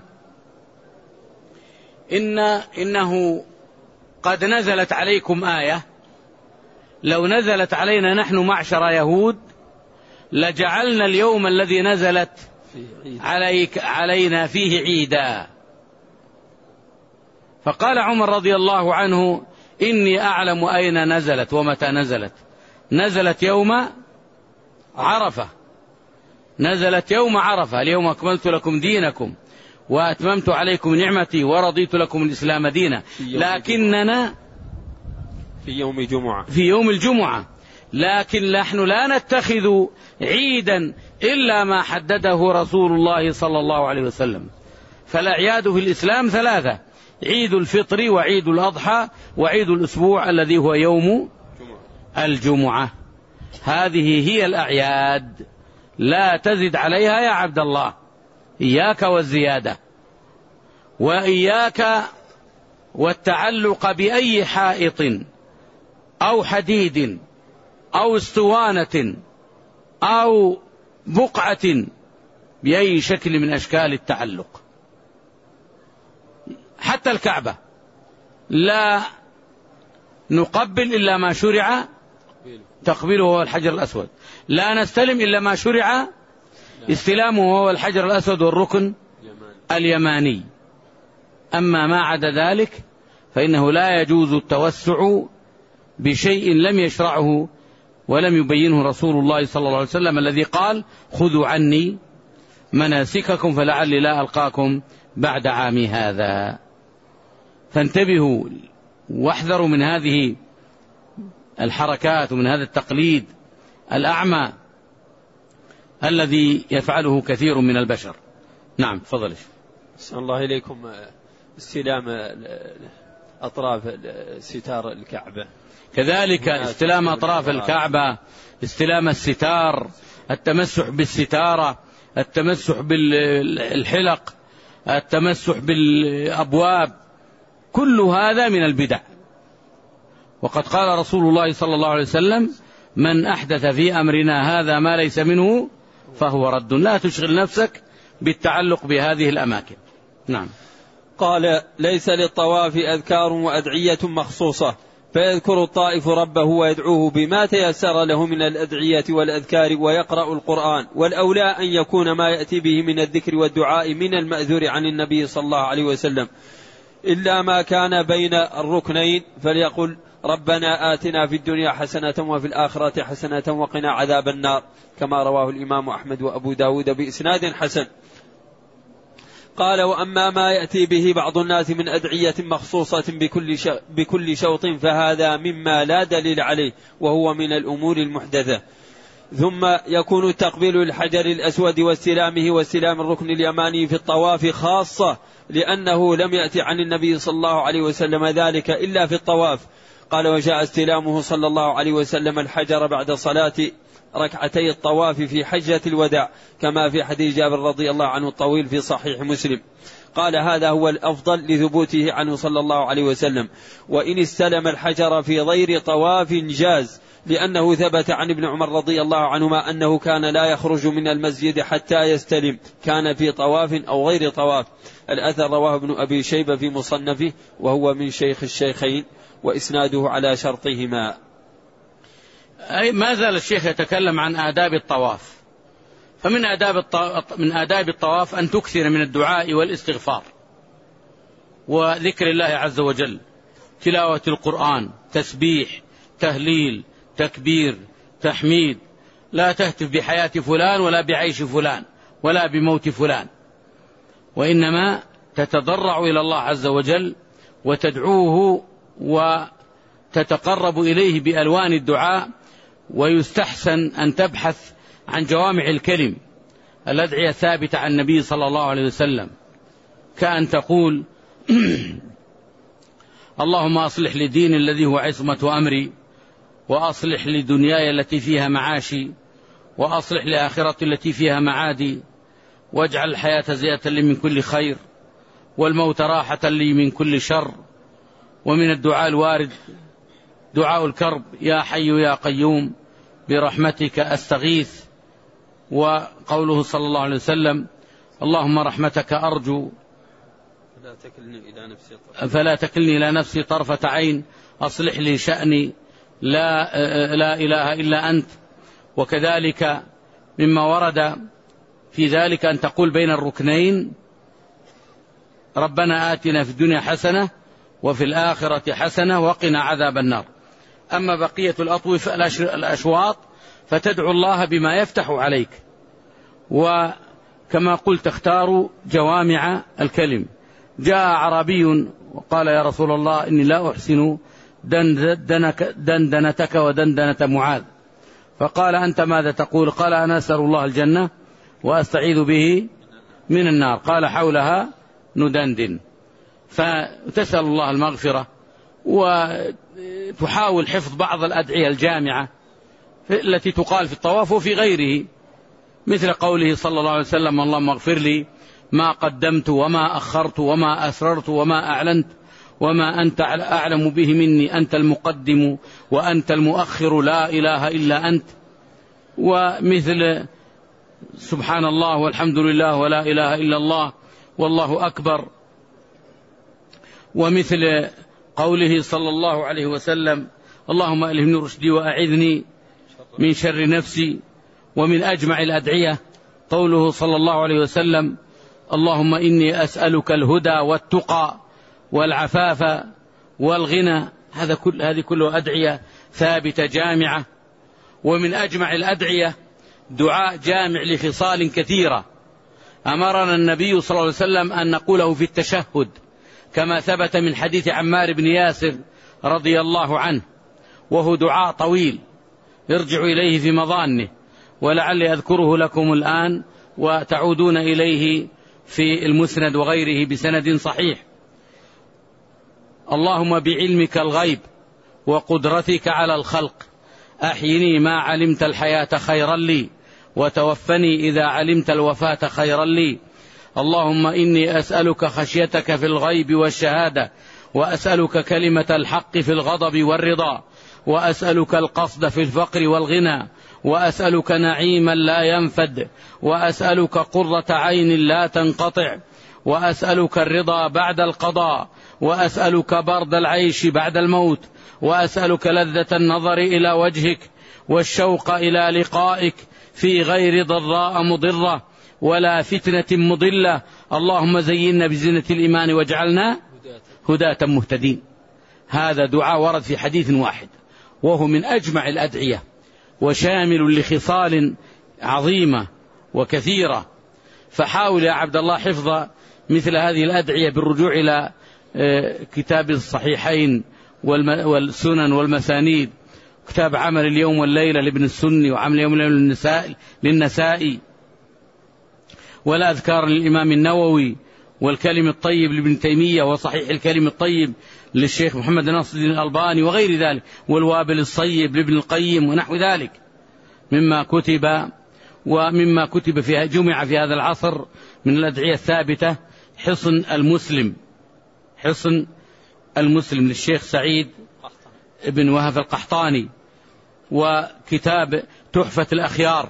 إنه قد نزلت عليكم آية لو نزلت علينا نحن معشر يهود لجعلنا اليوم الذي نزلت علينا فيه عيدا. فقال عمر رضي الله عنه: إني أعلم أين نزلت ومتى نزلت. نزلت يوم عرفة، نزلت يوم عرفة. اليوم أكملت لكم دينكم وأتممت عليكم نعمتي ورضيت لكم الإسلام دينا. لكننا في يوم الجمعة، لكن نحن لا نتخذ عيدا إلا ما حدده رسول الله صلى الله عليه وسلم. فالأعياد في الإسلام ثلاثة: عيد الفطر وعيد الأضحى وعيد الأسبوع الذي هو يوم الجمعة. هذه هي الأعياد، لا تزد عليها يا عبد الله، إياك والزيادة، وإياك والتعلق بأي حائط أو حديد أو اسطوانة أو بقعة بأي شكل من أشكال التعلق. حتى الكعبة لا نقبل إلا ما شرع تقبيله وهو الحجر الأسود، لا نستلم إلا ما شرع استلامه وهو الحجر الأسود والركن اليماني. أما ما عدا ذلك فإنه لا يجوز التوسع بشيء لم يشرعه ولم يبينه رسول الله صلى الله عليه وسلم، الذي قال: خذوا عني مناسككم فلعلي لا ألقاكم بعد عامي هذا. فانتبهوا واحذروا من هذه الحركات ومن هذا التقليد الأعمى الذي يفعله كثير من البشر. نعم، تفضل. أحسن الله إليكم. استلام أطراف ستار الكعبة، كذلك استلام أطراف الكعبة، استلام الستار، التمسح بالستارة، التمسح بالحلق، التمسح بالأبواب، كل هذا من البدع. وقد قال رسول الله صلى الله عليه وسلم: من أحدث في أمرنا هذا ما ليس منه فهو رد. لا تشغل نفسك بالتعلق بهذه الأماكن. نعم. قال: ليس للطواف أذكار وأدعية مخصوصة، فيذكر الطائف ربه ويدعوه بما تيسر له من الأدعية والأذكار ويقرأ القرآن، والأولى أن يكون ما يأتي به من الذكر والدعاء من المأثور عن النبي صلى الله عليه وسلم، إلا ما كان بين الركنين فليقل: ربنا آتنا في الدنيا حسنة وفي الآخرة حسنة وقنا عذاب النار، كما رواه الإمام أحمد وأبو داود بإسناد حسن. قال: وأما ما يأتي به بعض الناس من أدعية مخصوصة بكل شوط فهذا مما لا دليل عليه، وهو من الأمور المحدثة. ثم يكون التقبيل الحجر الأسود واستلامه واستلام الركن اليماني في الطواف خاصة، لأنه لم يأتي عن النبي صلى الله عليه وسلم ذلك إلا في الطواف. قال: وجاء استلامه صلى الله عليه وسلم الحجر بعد صلاة ركعتي الطواف في حجة الوداع، كما في حديث جابر رضي الله عنه الطويل في صحيح مسلم. قال: هذا هو الأفضل لثبوته عنه صلى الله عليه وسلم. وإن استلم الحجر في غير طواف جاز، لأنه ثبت عن ابن عمر رضي الله عنهما أنه كان لا يخرج من المسجد حتى يستلم، كان في طواف أو غير طواف. الأثر رواه ابن أبي شيبة في مصنفه، وهو من شيخ الشيخين وإسناده على شرطهما. ما زال الشيخ يتكلم عن آداب الطواف. فمن آداب الطواف أن تكثر من الدعاء والاستغفار وذكر الله عز وجل، تلاوة القرآن، تسبيح، تهليل، تكبير، تحميد. لا تهتف بحياة فلان ولا بعيش فلان ولا بموت فلان، وإنما تتضرع إلى الله عز وجل وتدعوه وتتقرب إليه بألوان الدعاء. ويستحسن أن تبحث عن جوامع الكلم، الأدعية الثابتة عن النبي صلى الله عليه وسلم، كأن تقول: اللهم أصلح لي ديني الذي هو عصمة أمري، وأصلح لي دنياي التي فيها معاشي، وأصلح لي آخرتي التي فيها معادي، واجعل الحياة زيادة لي من كل خير، والموت راحة لي من كل شر. ومن الدعاء الوارد دعاء الكرب: يا حي يا قيوم برحمتك أستغيث. وقوله صلى الله عليه وسلم: اللهم رحمتك أرجو فلا تكلني إلى نفسي طرفة عين، أصلح لي شأني لا إله إلا أنت. وكذلك مما ورد في ذلك أن تقول بين الركنين: ربنا آتنا في الدنيا حسنة وفي الآخرة حسنة وقنا عذاب النار. أما بقية الأطوف الأشواط فتدعو الله بما يفتح عليك. وكما قلت اختاروا جوامع الكلم. جاء أعرابي وقال يا رسول الله إني لا أحسن دندنتك ودندنة معاذ. فقال أنت ماذا تقول؟ قال أنا أسأل الله الجنة وأستعيذ به من النار. قال حولها ندندن. فتسأل الله المغفرة وتحاول حفظ بعض الأدعية الجامعة التي تقال في الطواف وفي غيره، مثل قوله صلى الله عليه وسلم اللهم اغفر لي ما قدمت وما أخرت وما أسررت وما أعلنت وما أنت أعلم به مني، أنت المقدم وأنت المؤخر لا إله إلا أنت، ومثل سبحان الله والحمد لله ولا إله إلا الله والله أكبر، ومثل قوله صلى الله عليه وسلم اللهم ألهمني رشدي وأعذني من شر نفسي. ومن أجمع الأدعية قوله صلى الله عليه وسلم اللهم إني أسألك الهدى والتقى والعفاف والغنى. هذه كله أدعية ثابتة جامعة. ومن أجمع الأدعية دعاء جامع لخصال كثيرة أمرنا النبي صلى الله عليه وسلم أن نقوله في التشهد، كما ثبت من حديث عمار بن ياسر رضي الله عنه، وهو دعاء طويل ارجعوا إليه في مظانه، ولعلي أذكره لكم الآن وتعودون إليه في المسند وغيره بسند صحيح. اللهم بعلمك الغيب وقدرتك على الخلق أحيني ما علمت الحياة خيرا لي وتوفني إذا علمت الوفاة خيرا لي. اللهم إني أسألك خشيتك في الغيب والشهادة، وأسألك كلمة الحق في الغضب والرضا، وأسألك القصد في الفقر والغنى، وأسألك نعيما لا ينفد، وأسألك قرة عين لا تنقطع، وأسألك الرضا بعد القضاء، وأسألك برد العيش بعد الموت، وأسألك لذة النظر إلى وجهك والشوق إلى لقائك في غير ضراء مضرة ولا فتنة مضلة. اللهم زينا بزينة الإيمان واجعلنا هداة مهتدين. هذا دعاء ورد في حديث واحد، وهو من أجمع الأدعية وشامل لخصال عظيمة وكثيرة. فحاول يا عبد الله حفظ مثل هذه الأدعية بالرجوع إلى كتاب الصحيحين والسنن والمسانيد، كتاب عمل اليوم والليلة لابن السني، وعمل اليوم والليلة للنسائي، والأذكار للإمام النووي، والكلم الطيب لابن تيمية، وصحيح الكلم الطيب للشيخ محمد ناصر الدين الألباني وغير ذلك، والوابل الصيب لابن القيم ونحو ذلك مما كتب فيها جمع في هذا العصر من الأدعية الثابتة. حصن المسلم للشيخ سعيد بن وهب القحطاني، وكتاب تحفة الأخيار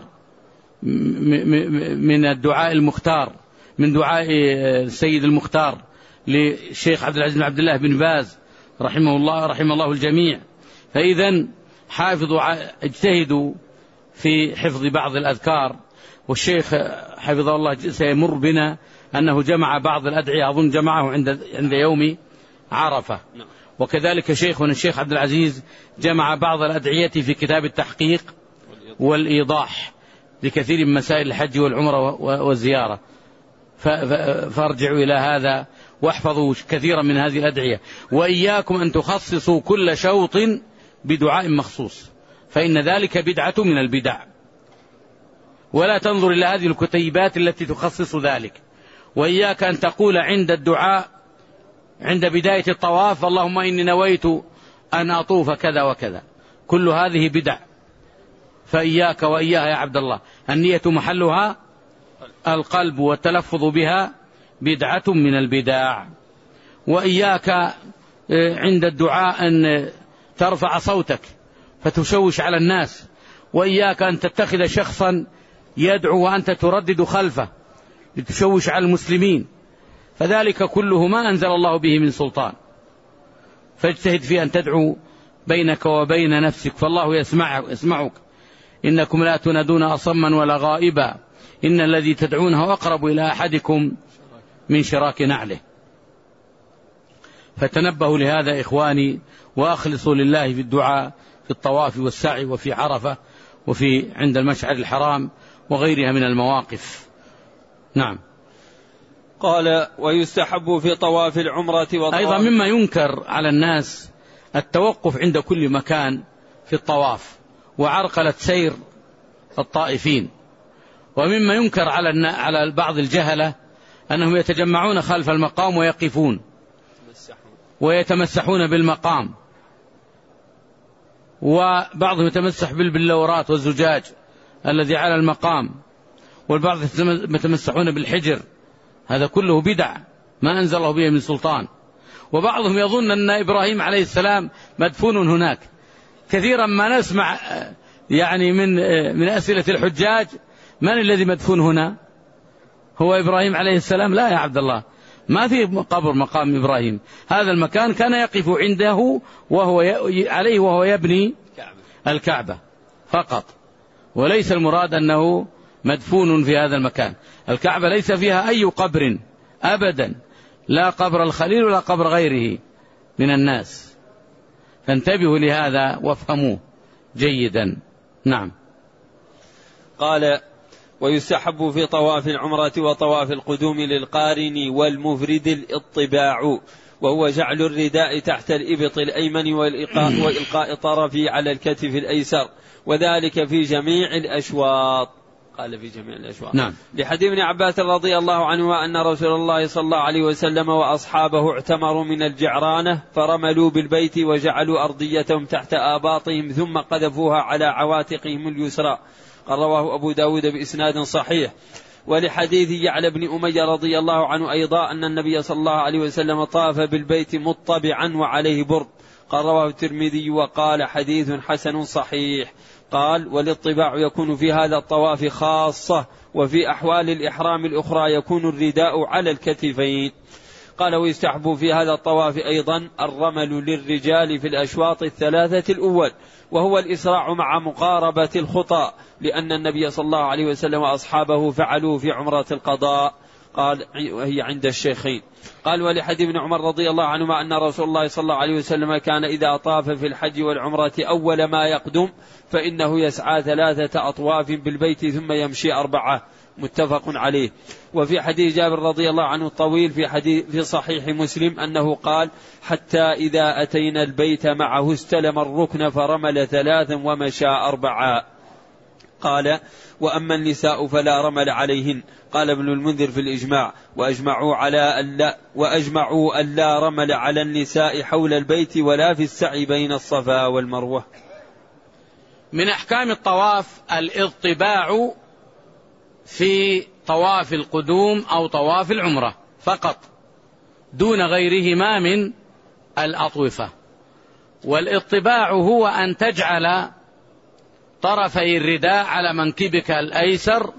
من الدعاء المختار، من دعاء السيد المختار للشيخ عبد العزيز بن عبد الله بن باز رحمه الله الجميع. فإذا حافظوا اجتهدوا في حفظ بعض الأذكار. والشيخ حفظه الله سيمر بنا أنه جمع بعض الأدعية، أظن جمعه عند يوم عرفة. وكذلك شيخنا الشيخ عبد العزيز جمع بعض الأدعية في كتاب التحقيق والإيضاح لكثير من مسائل الحج والعمرة والزيارة. فارجعوا إلى هذا واحفظوا كثيرا من هذه الأدعية، وإياكم أن تخصصوا كل شوط بدعاء مخصوص، فإن ذلك بدعة من البدع. ولا تنظر إلى هذه الكتيبات التي تخصص ذلك. وإياك أن تقول عند الدعاء عند بداية الطواف اللهم إني نويت أن أطوف كذا وكذا، كل هذه بدع. فإياك وإياها يا عبد الله، النية محلها القلب، والتلفظ بها بدعة من البدع. وإياك عند الدعاء أن ترفع صوتك فتشوش على الناس، وإياك أن تتخذ شخصا يدعو وأنت تردد خلفه لتشوش على المسلمين، فذلك كله ما أنزل الله به من سلطان. فاجتهد في أن تدعو بينك وبين نفسك، فالله يسمعك. إنكم لا تنادون أصما ولا غائبا، إن الذي تدعونه أقرب إلى أحدكم من شراك نعله. فتنبهوا لهذا إخواني، وأخلصوا لله في الدعاء في الطواف والسعي وفي عرفة، وفي عند المشعر الحرام وغيرها من المواقف. نعم. قال ويستحب في طواف العمرة أيضا مما ينكر على الناس التوقف عند كل مكان في الطواف وعرقلة سير الطائفين، ومما ينكر على بعض الجهلة أنهم يتجمعون خلف المقام ويقفون ويتمسحون بالمقام، وبعضهم يتمسح بالبلورات والزجاج الذي على المقام، والبعض يتمسحون بالحجر، هذا كله بدع ما أنزل الله به من سلطان. وبعضهم يظن أن إبراهيم عليه السلام مدفون هناك. كثيرا ما نسمع يعني من أسئلة الحجاج: من الذي مدفون هنا؟ هو إبراهيم عليه السلام؟ لا يا عبد الله، ما في قبر مقام إبراهيم، هذا المكان كان يقف عنده وهو يبني الكعبة فقط، وليس المراد أنه مدفون في هذا المكان. الكعبة ليس فيها أي قبر أبدا، لا قبر الخليل ولا قبر غيره من الناس، فانتبهوا لهذا وافهموه جيدا. نعم. قال ويستحب في طواف العمرة وطواف القدوم للقارن والمفرد الاطباع، وهو جعل الرداء تحت الإبط الأيمن وإلقاء طرفه على الكتف الأيسر، وذلك في جميع الأشواط. قال في جميع الأشواط. نعم. لحديث ابن عباس رضي الله عنه أن رسول الله صلى الله عليه وسلم وأصحابه اعتمروا من الجعرانة فرملوا بالبيت وجعلوا أرضيتهم تحت آباطهم ثم قذفوها على عواتقهم اليسرى. قال رواه أبو داود بإسناد صحيح. ولحديث يعلى بن أمية رضي الله عنه أيضا أن النبي صلى الله عليه وسلم طاف بالبيت مطبعا وعليه برد. قال رواه الترمذي وقال حديث حسن صحيح. قال والاطباع يكون في هذا الطواف خاصة، وفي أحوال الإحرام الأخرى يكون الرداء على الكتفين. قال ويستحب في هذا الطواف أيضا الرمل للرجال في الأشواط الثلاثة الأول، وهو الإسراع مع مقاربة الخطى، لأن النبي صلى الله عليه وسلم وأصحابه فعلوا في عمرة القضاء. قال وهي عند الشيخين. قال ولحديث ابن عمر رضي الله عنهما أن رسول الله صلى الله عليه وسلم كان إذا طاف في الحج والعمرة أول ما يقدم فإنه يسعى 3 أطواف بالبيت ثم يمشي 4. متفق عليه. وفي حديث جابر رضي الله عنه الطويل في صحيح مسلم أنه قال حتى إذا أتينا البيت معه استلم الركن فرمل 3 ومشى 4. قال وأما النساء فلا رمل عليهن. قال ابن المنذر في الإجماع وأجمعوا ألا رمل على النساء حول البيت ولا في السعي بين الصفا والمروة. من أحكام الطواف الاطباع في طواف القدوم أو طواف العمرة فقط دون غيرهما من الأطوفة. والاطباع هو أن تجعل طرفي الرداء على منكبك الأيسر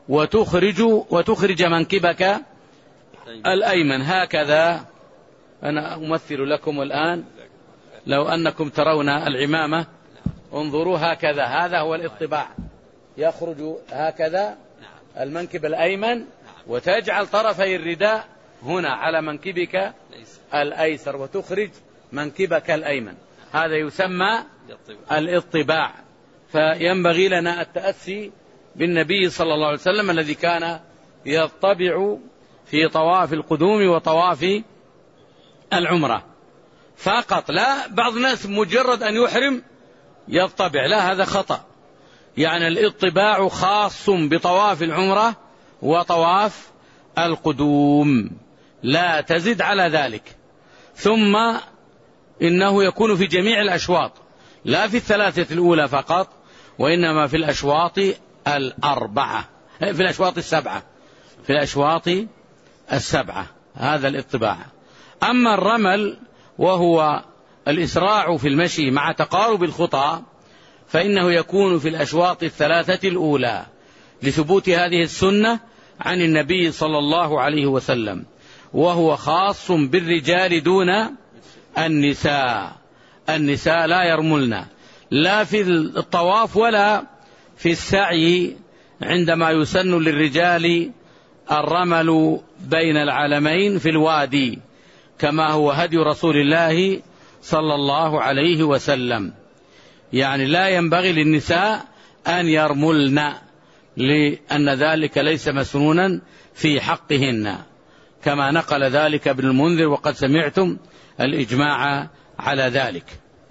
وتخرج منكبك الأيمن هكذا. أنا أمثل لكم الآن لو أنكم ترون العمامة، انظروا هكذا، هذا هو الاطباع، يخرج هكذا المنكب الأيمن وتجعل طرفي الرداء هنا على منكبك الأيسر وتخرج منكبك الأيمن، هذا يسمى الاطباع. فينبغي لنا التأسي بالنبي صلى الله عليه وسلم الذي كان يطبع في طواف القدوم وطواف العمرة فقط، لا بعض الناس مجرد أن يحرم يطبع، لا هذا خطأ. يعني الاطباع خاص بطواف العمرة وطواف القدوم، لا تزد على ذلك. ثم إنه يكون في جميع الأشواط، لا في الثلاثة الأولى فقط، وإنما في الأشواط الأربعة، في الأشواط السبعة، في الأشواط السبعة، هذا الاطباع. أما الرمل وهو الإسراع في المشي مع تقارب الخطى فإنه يكون في الأشواط الثلاثة الأولى لثبوت هذه السنة عن النبي صلى الله عليه وسلم، وهو خاص بالرجال دون النساء. النساء لا يرملن لا في الطواف ولا في السعي، عندما يسن للرجال الرمل بين العلمين في الوادي كما هو هدي رسول الله صلى الله عليه وسلم. يعني لا ينبغي للنساء أن يرملن، لأن ذلك ليس مسنونا في حقهن، كما نقل ذلك ابن المنذر، وقد سمعتم الإجماع على ذلك.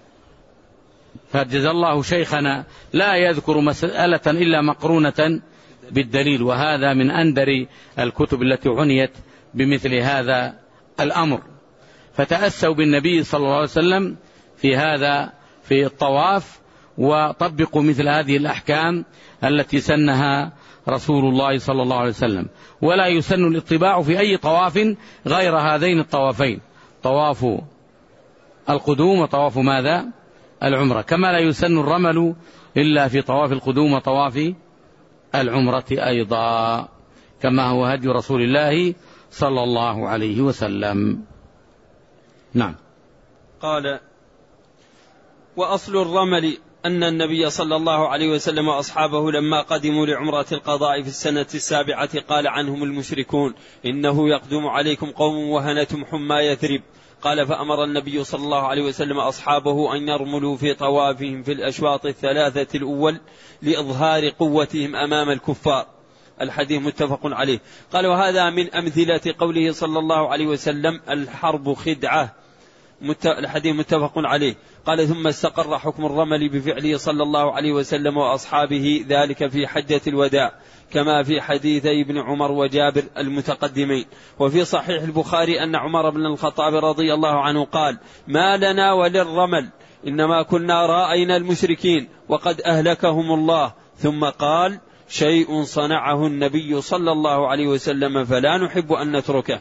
فجزا الله شيخنا لا يذكر مسألة إلا مقرونة بالدليل، وهذا من أندر الكتب التي عنيت بمثل هذا الأمر. فتأسوا بالنبي صلى الله عليه وسلم في هذا في الطواف، وطبقوا مثل هذه الأحكام التي سنها رسول الله صلى الله عليه وسلم. ولا يسن الاطباع في أي طواف غير هذين الطوافين، طواف القدوم وطواف ماذا؟ العمرة، كما لا يسن الرمل إلا في طواف القدوم وطواف العمرة أيضا، كما هو هدي رسول الله صلى الله عليه وسلم. نعم. قال: وأصل الرمل أن النبي صلى الله عليه وسلم وأصحابه لما قدموا لعمرة القضاء في السنة 7 قال عنهم المشركون: إنه يقدم عليكم قوم وهنتم حمى يثرب. قال: فأمر النبي صلى الله عليه وسلم أصحابه أن يرملوا في طوافهم في الأشواط 3 الأول لإظهار قوتهم أمام الكفار. الحديث متفق عليه. قال: وهذا من أمثلة قوله صلى الله عليه وسلم: الحرب خدعة. الحديث متفق عليه. قال: ثم استقر حكم الرمل بفعله صلى الله عليه وسلم وأصحابه ذلك في حجة الوداع، كما في حديثي ابن عمر وجابر المتقدمين. وفي صحيح البخاري أن عمر بن الخطاب رضي الله عنه قال: ما لنا وللرمل، إنما كنا رأينا المشركين وقد أهلكهم الله. ثم قال: شيء صنعه النبي صلى الله عليه وسلم فلا نحب أن نتركه.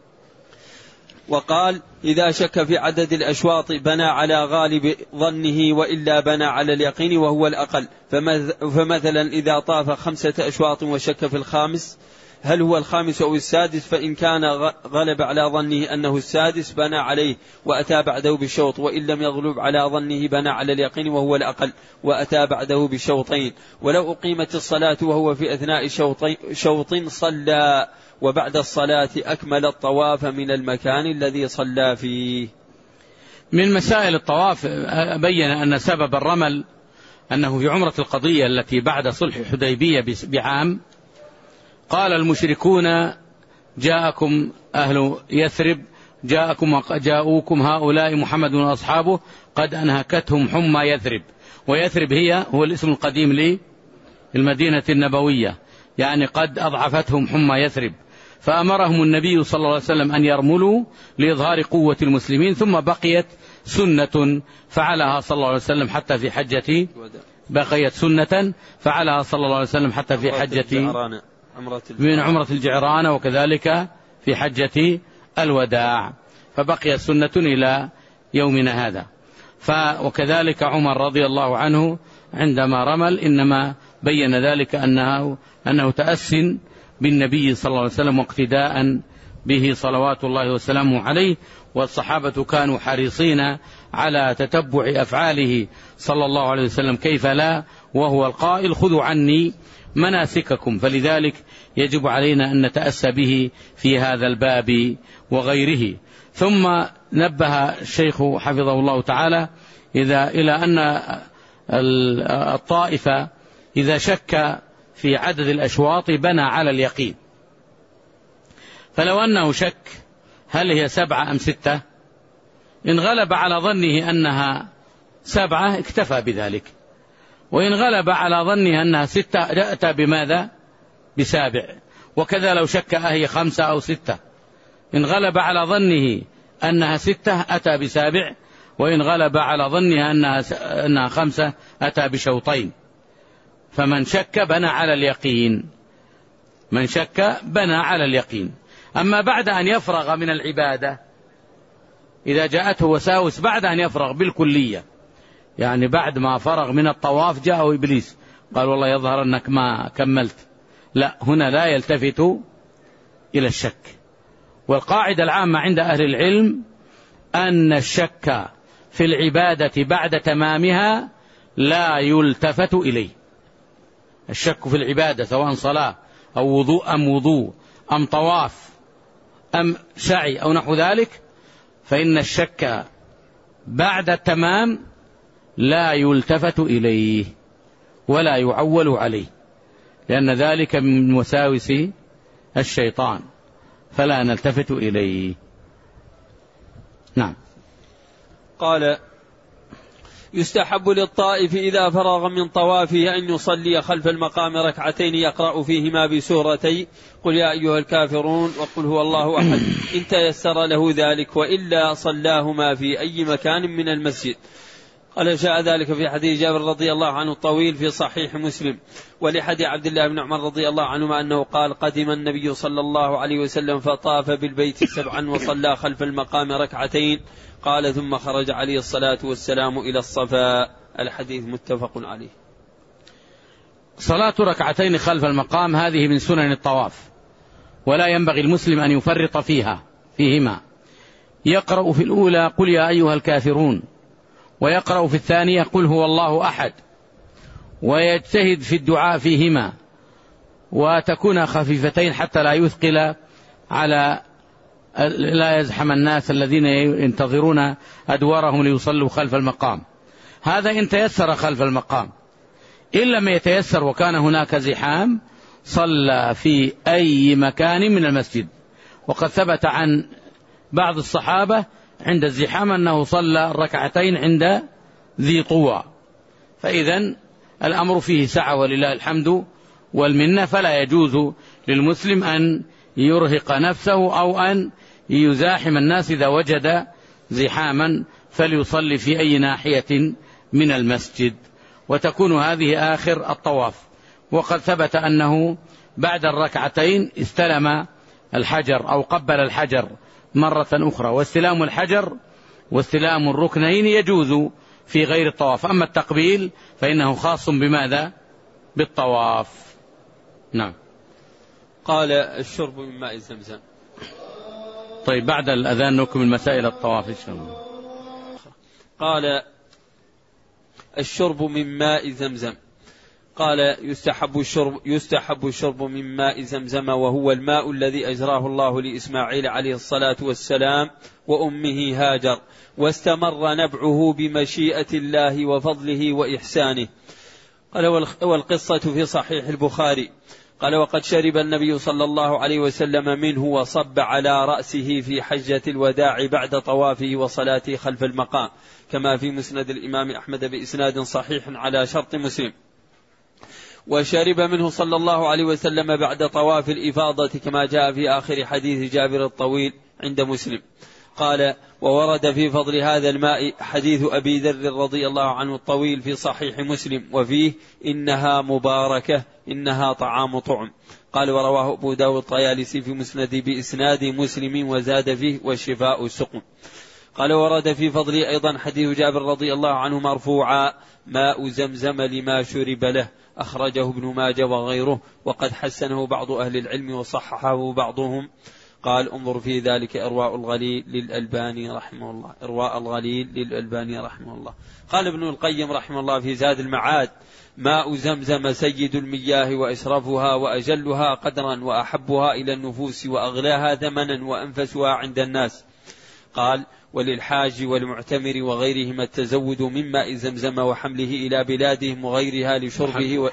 وقال: إذا شك في عدد الأشواط بنى على غالب ظنه، وإلا بنى على اليقين وهو الأقل. فمثلا إذا طاف 5 أشواط وشك في الخامس هل هو الخامس أو السادس، فإن كان غلب على ظنه أنه السادس بنى عليه وأتى بعده بالشوط، وإن لم يغلب على ظنه بنى على اليقين وهو الأقل وأتى بعده بالشوطين. ولو أقيمت الصلاة وهو في أثناء شوط صلى، وبعد الصلاة أكمل الطواف من المكان الذي صلى فيه. من مسائل الطواف بين أن سبب الرمل أنه في عمرة القضية التي بعد صلح الحديبية بعام قال المشركون: جاءكم أهل يثرب، جاءوكم هؤلاء محمد وأصحابه قد أنهكتهم حمى يثرب. ويثرب هو الاسم القديم للمدينة النبوية، يعني قد أضعفتهم حمى يثرب. فأمرهم النبي صلى الله عليه وسلم أن يرملوا لإظهار قوة المسلمين. ثم بقيت سنة فعلها صلى الله عليه وسلم حتى في حجة، بقيت سنة فعلها صلى الله عليه وسلم حتى في حجة من عمرة الجعرانة، وكذلك في حجة الوداع، فبقيت سنة إلى يومنا هذا. وكذلك عمر رضي الله عنه عندما رمل إنما بين ذلك أنه تأس بالنبي صلى الله عليه وسلم واقتداء به صلوات الله وسلامه عليه. والصحابة كانوا حريصين على تتبع أفعاله صلى الله عليه وسلم، كيف لا وهو القائل: خذوا عني مناسككم. فلذلك يجب علينا أن نتأسى به في هذا الباب وغيره. ثم نبه الشيخ حفظه الله تعالى إلى أن الطائفة إذا شك في عدد الأشواط بنى على اليقين. فلو أنه شك هل هي 7 أم 6، إن غلب على ظنه أنها 7 اكتفى بذلك، وإن غلب على ظنه أنها 6 أتى بماذا؟ ب7. وكذا لو شك أهي 5 أو 6، إن غلب على ظنه أنها 6 أتى ب7، وإن غلب على ظنها أنها 5 أتى بشوطين. فمن شك بنى على اليقين، من شك بنى على اليقين. أما بعد أن يفرغ من العبادة، إذا جاءته وساوس بعد أن يفرغ بالكلية، يعني بعد ما فرغ من الطواف جاءه إبليس قال: والله يظهر أنك ما كملت، لا، هنا لا يلتفت إلى الشك. والقاعدة العامة عند أهل العلم أن الشك في العبادة بعد تمامها لا يلتفت إليه. الشك في العبادة سواء صلاة أو وضوء أم طواف أم سعي أو نحو ذلك، فإن الشك بعد التمام لا يلتفت إليه. ولا يعول عليه، لأن ذلك من وساوس الشيطان، فلا نلتفت إليه. نعم. قال: يستحب للطائف إذا فرغ من طوافه أن يصلي خلف المقام ركعتين يقرأ فيهما بسورتي قل يا أيها الكافرون وقل هو الله أحد إن تيسر له ذلك، وإلا صلاهما في أي مكان من المسجد. قال: جاء ذلك في حديث جابر رضي الله عنه الطويل في صحيح مسلم، ولحديث عبد الله بن عمر رضي الله عنهما أنه قال: قدم النبي صلى الله عليه وسلم فطاف بالبيت 7 وصلى خلف المقام ركعتين، قال: ثم خرج عليه الصلاة والسلام إلى الصفا. الحديث متفق عليه. صلاة ركعتين خلف المقام هذه من سنن الطواف، ولا ينبغي المسلم أن يفرط فيهما. يقرأ في الأولى قل يا أيها الكافرون، ويقرأ في الثانية قل هو الله أحد، ويجتهد في الدعاء فيهما، وتكون خفيفتين حتى لا يثقل على لا يزحم الناس الذين ينتظرون أدوارهم ليصلوا خلف المقام. هذا إن تيسر خلف المقام. إن لم يتيسر وكان هناك زحام صلى في أي مكان من المسجد، وقد ثبت عن بعض الصحابة عند الزحام أنه صلى ركعتين عند ذي طوى. فإذن الأمر فيه سعة ولله الحمد والمنة، فلا يجوز للمسلم أن يرهق نفسه أو أن يزاحم الناس إذا وجد زحاما، فليصلي في أي ناحية من المسجد، وتكون هذه آخر الطواف. وقد ثبت أنه بعد الركعتين استلم الحجر أو قبل الحجر مرة أخرى، واستلام الحجر واستلام الركنين يجوز في غير الطواف، أما التقبيل فإنه خاص بماذا؟ بالطواف. نعم. قال: الشرب من ماء زمزم. طيب بعد الأذان نكمل مسائل الطواف إن شاء الله. قال: الشرب من ماء زمزم. قال: يستحب الشرب من ماء زمزم، وهو الماء الذي أجراه الله لإسماعيل عليه الصلاة والسلام وأمه هاجر، واستمر نبعه بمشيئة الله وفضله وإحسانه. قال: والقصة في صحيح البخاري. قال: وقد شرب النبي صلى الله عليه وسلم منه وصب على رأسه في حجة الوداع بعد طوافه وصلاته خلف المقام، كما في مسند الإمام أحمد بإسناد صحيح على شرط مسلم. وشرب منه صلى الله عليه وسلم بعد طواف الإفاضة، كما جاء في آخر حديث جابر الطويل عند مسلم. قال: وورد في فضل هذا الماء حديث أبي ذر رضي الله عنه الطويل في صحيح مسلم، وفيه: إنها مباركة إنها طعام طعم. قال: ورواه أبو داود الطيالسي في مسند بإسناد مسلم وزاد فيه: والشفاء سقم. قال: ورد في فضل أيضا حديث جابر رضي الله عنه مرفوعا: ماء زمزم لما شرب له، أخرجه ابن ماجه وغيره، وقد حسنه بعض أهل العلم وصححه بعضهم. قال: انظر في ذلك إرواء الغليل للألباني رحمه الله. إرواء الغليل للألباني رحمه الله. قال ابن القيم رحمه الله في زاد المعاد: ماء زمزم سيد المياه وأشرفها وأجلها قدرا وأحبها إلى النفوس وأغلاها ثمنا وأنفسها عند الناس. قال: وللحاج والمعتمر وغيرهم التزود من ماء زمزم وحمله إلى بلادهم وغيرها لشربه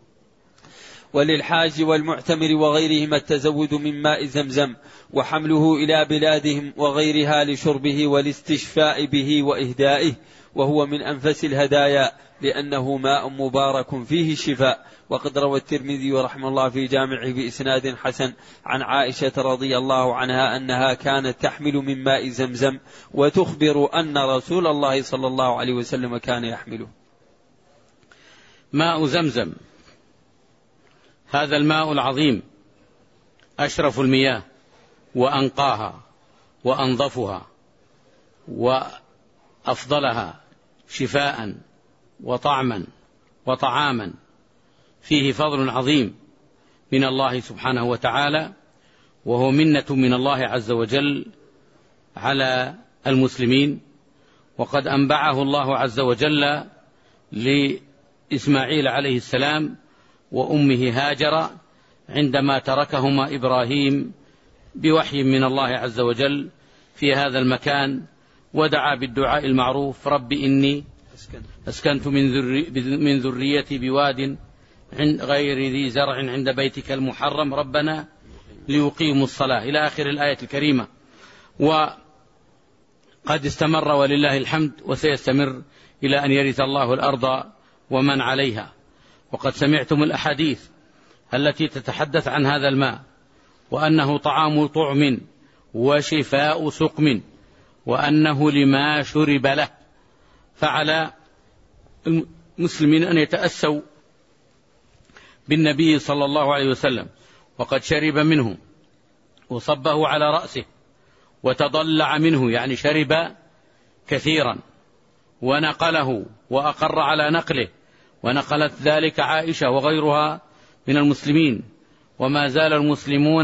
وللحاج والمعتمر وغيرهم التزود من ماء زمزم وحمله إلى بلادهم وغيرها لشربه والاستشفاء به وإهدائه، وهو من أنفس الهدايا لأنه ماء مبارك فيه الشفاء. وقد روى الترمذي رحمه الله في جامعه بإسناد حسن عن عائشة رضي الله عنها أنها كانت تحمل من ماء زمزم، وتخبر أن رسول الله صلى الله عليه وسلم كان يحمله. ماء زمزم هذا الماء العظيم أشرف المياه وأنقاها وأنظفها وأفضلها شفاء وطعما وطعاما، فيه فضل عظيم من الله سبحانه وتعالى، وهو منة من الله عز وجل على المسلمين. وقد أنبعه الله عز وجل لإسماعيل عليه السلام وأمه هاجر عندما تركهما إبراهيم بوحي من الله عز وجل في هذا المكان، ودعا بالدعاء المعروف: رب إني أسكنت من ذريتي بواد غير ذي زرع عند بيتك المحرم ربنا ليقيموا الصلاة إلى آخر الآية الكريمة. وقد استمر ولله الحمد وسيستمر إلى أن يرث الله الأرض ومن عليها. وقد سمعتم الأحاديث التي تتحدث عن هذا الماء وأنه طعام طعم وشفاء سقم وأنه لما شرب له، فعلى المسلمين أن يتأسوا بالنبي صلى الله عليه وسلم، وقد شرب منه وصبه على رأسه وتضلع منه، يعني شرب كثيرا، ونقله وأقر على نقله، ونقلت ذلك عائشة وغيرها من المسلمين. وما زال المسلمون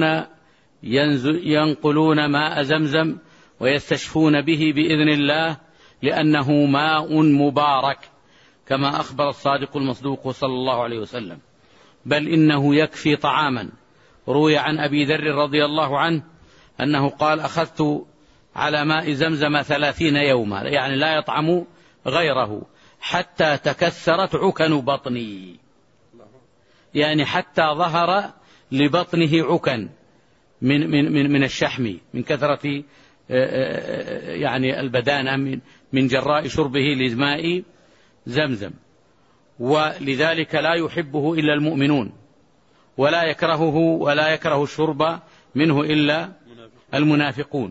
ينقلون ماء زمزم ويستشفون به بإذن الله لأنه ماء مبارك كما أخبر الصادق المصدوق صلى الله عليه وسلم، بل إنه يكفي طعاما. روي عن أبي ذر رضي الله عنه أنه قال: أخذت على ماء زمزم 30 يوما، يعني لا يطعم غيره، حتى تكسرت عكن بطني، يعني حتى ظهر لبطنه عكن من الشحم من كثرة يعني البدانة من جراء شربه لماء زمزم. ولذلك لا يحبه إلا المؤمنون، ولا يكرهه ولا يكره الشرب منه إلا المنافقون.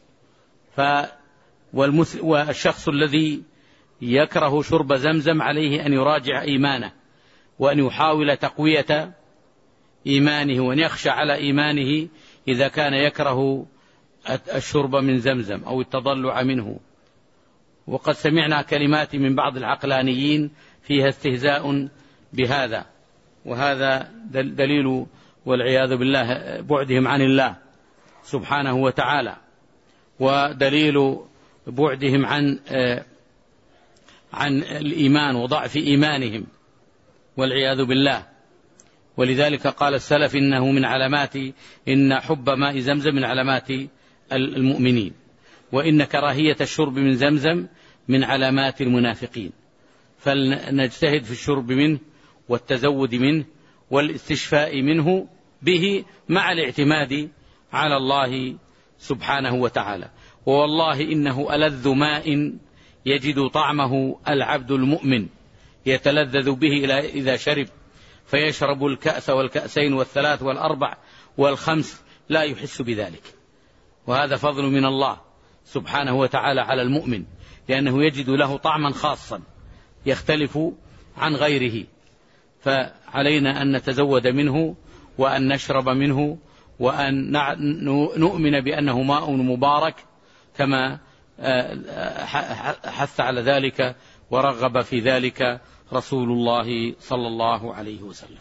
والشخص الذي يكره شرب زمزم عليه أن يراجع إيمانه، وأن يحاول تقوية إيمانه، وأن يخشى على إيمانه إذا كان يكره الشرب من زمزم أو التضلع منه. وقد سمعنا كلمات من بعض العقلانيين فيها استهزاء بهذا، وهذا دليل والعياذ بالله بعدهم عن الله سبحانه وتعالى، ودليل بعدهم عن الإيمان وضعف إيمانهم والعياذ بالله. ولذلك قال السلف إن حب ماء زمزم من علامات المؤمنين، وإن كراهية الشرب من زمزم من علامات المنافقين. فلنجتهد في الشرب منه والتزود منه والاستشفاء منه به مع الاعتماد على الله سبحانه وتعالى. ووالله إنه ألذ ماء يجد طعمه العبد المؤمن، يتلذذ به إذا شرب، فيشرب الكأس والكأسين والثلاث والأربع والخمس لا يحس بذلك. وهذا فضل من الله سبحانه وتعالى على المؤمن، لأنه يجد له طعما خاصا يختلف عن غيره. فعلينا أن نتزود منه وأن نشرب منه وأن نؤمن بأنه ماء مبارك كما حث على ذلك ورغب في ذلك رسول الله صلى الله عليه وسلم.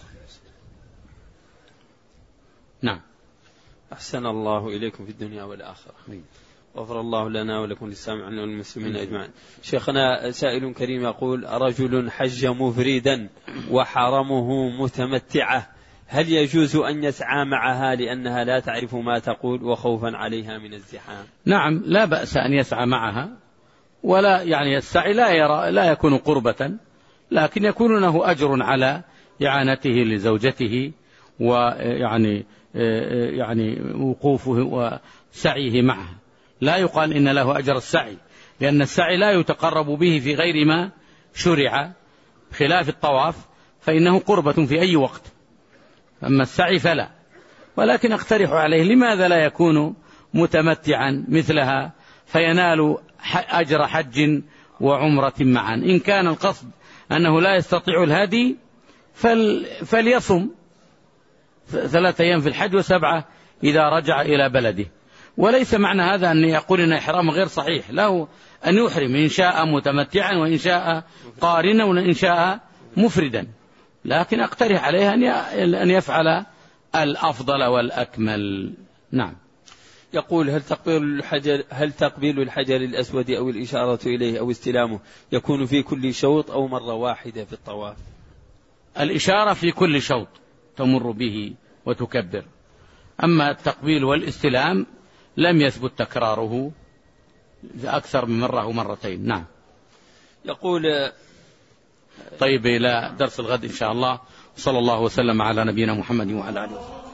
نعم. أحسن الله إليكم في الدنيا والآخرة، غفر الله لنا ولكم للسامعين والمسلمين أجمعين. شيخنا سائل كريم يقول: رجل حج مفردا وحرمه متمتعة، هل يجوز أن يسعى معها لأنها لا تعرف ما تقول وخوفا عليها من الزحام؟ نعم، لا بأس أن يسعى معها، ولا يعني السعي لا يكون قربة، لكن يكون له أجر على إعانته لزوجته ويعني وقوفه وسعيه معها. لا يقال إن له أجر السعي، لأن السعي لا يتقرب به في غير ما شرع، خلاف الطواف فإنه قربة في أي وقت، أما السعي فلا. ولكن أقترح عليه لماذا لا يكون متمتعا مثلها فينال أجر حج وعمرة معا؟ إن كان القصد أنه لا يستطيع الهدي فليصم 3 أيام في الحج و7 إذا رجع إلى بلده. وليس معنى هذا أن يقول إن إحرام غير صحيح، له أن يحرم إن شاء متمتعا وإن شاء قارنا وإن شاء مفردا، لكن أقترح عليه أن يفعل الأفضل والأكمل. نعم. يقول: هل تقبيل الحجر الأسود أو الإشارة إليه أو استلامه يكون في كل شوط أو مرة واحدة في الطواف؟ الإشارة في كل شوط تمر به وتكبر، أما التقبيل والاستلام لم يثبت تكراره أكثر من مرة أو مرتين. نعم. يقول طيب إلى درس الغد إن شاء الله. صلى الله وسلم على نبينا محمد وعلى آله وسلم.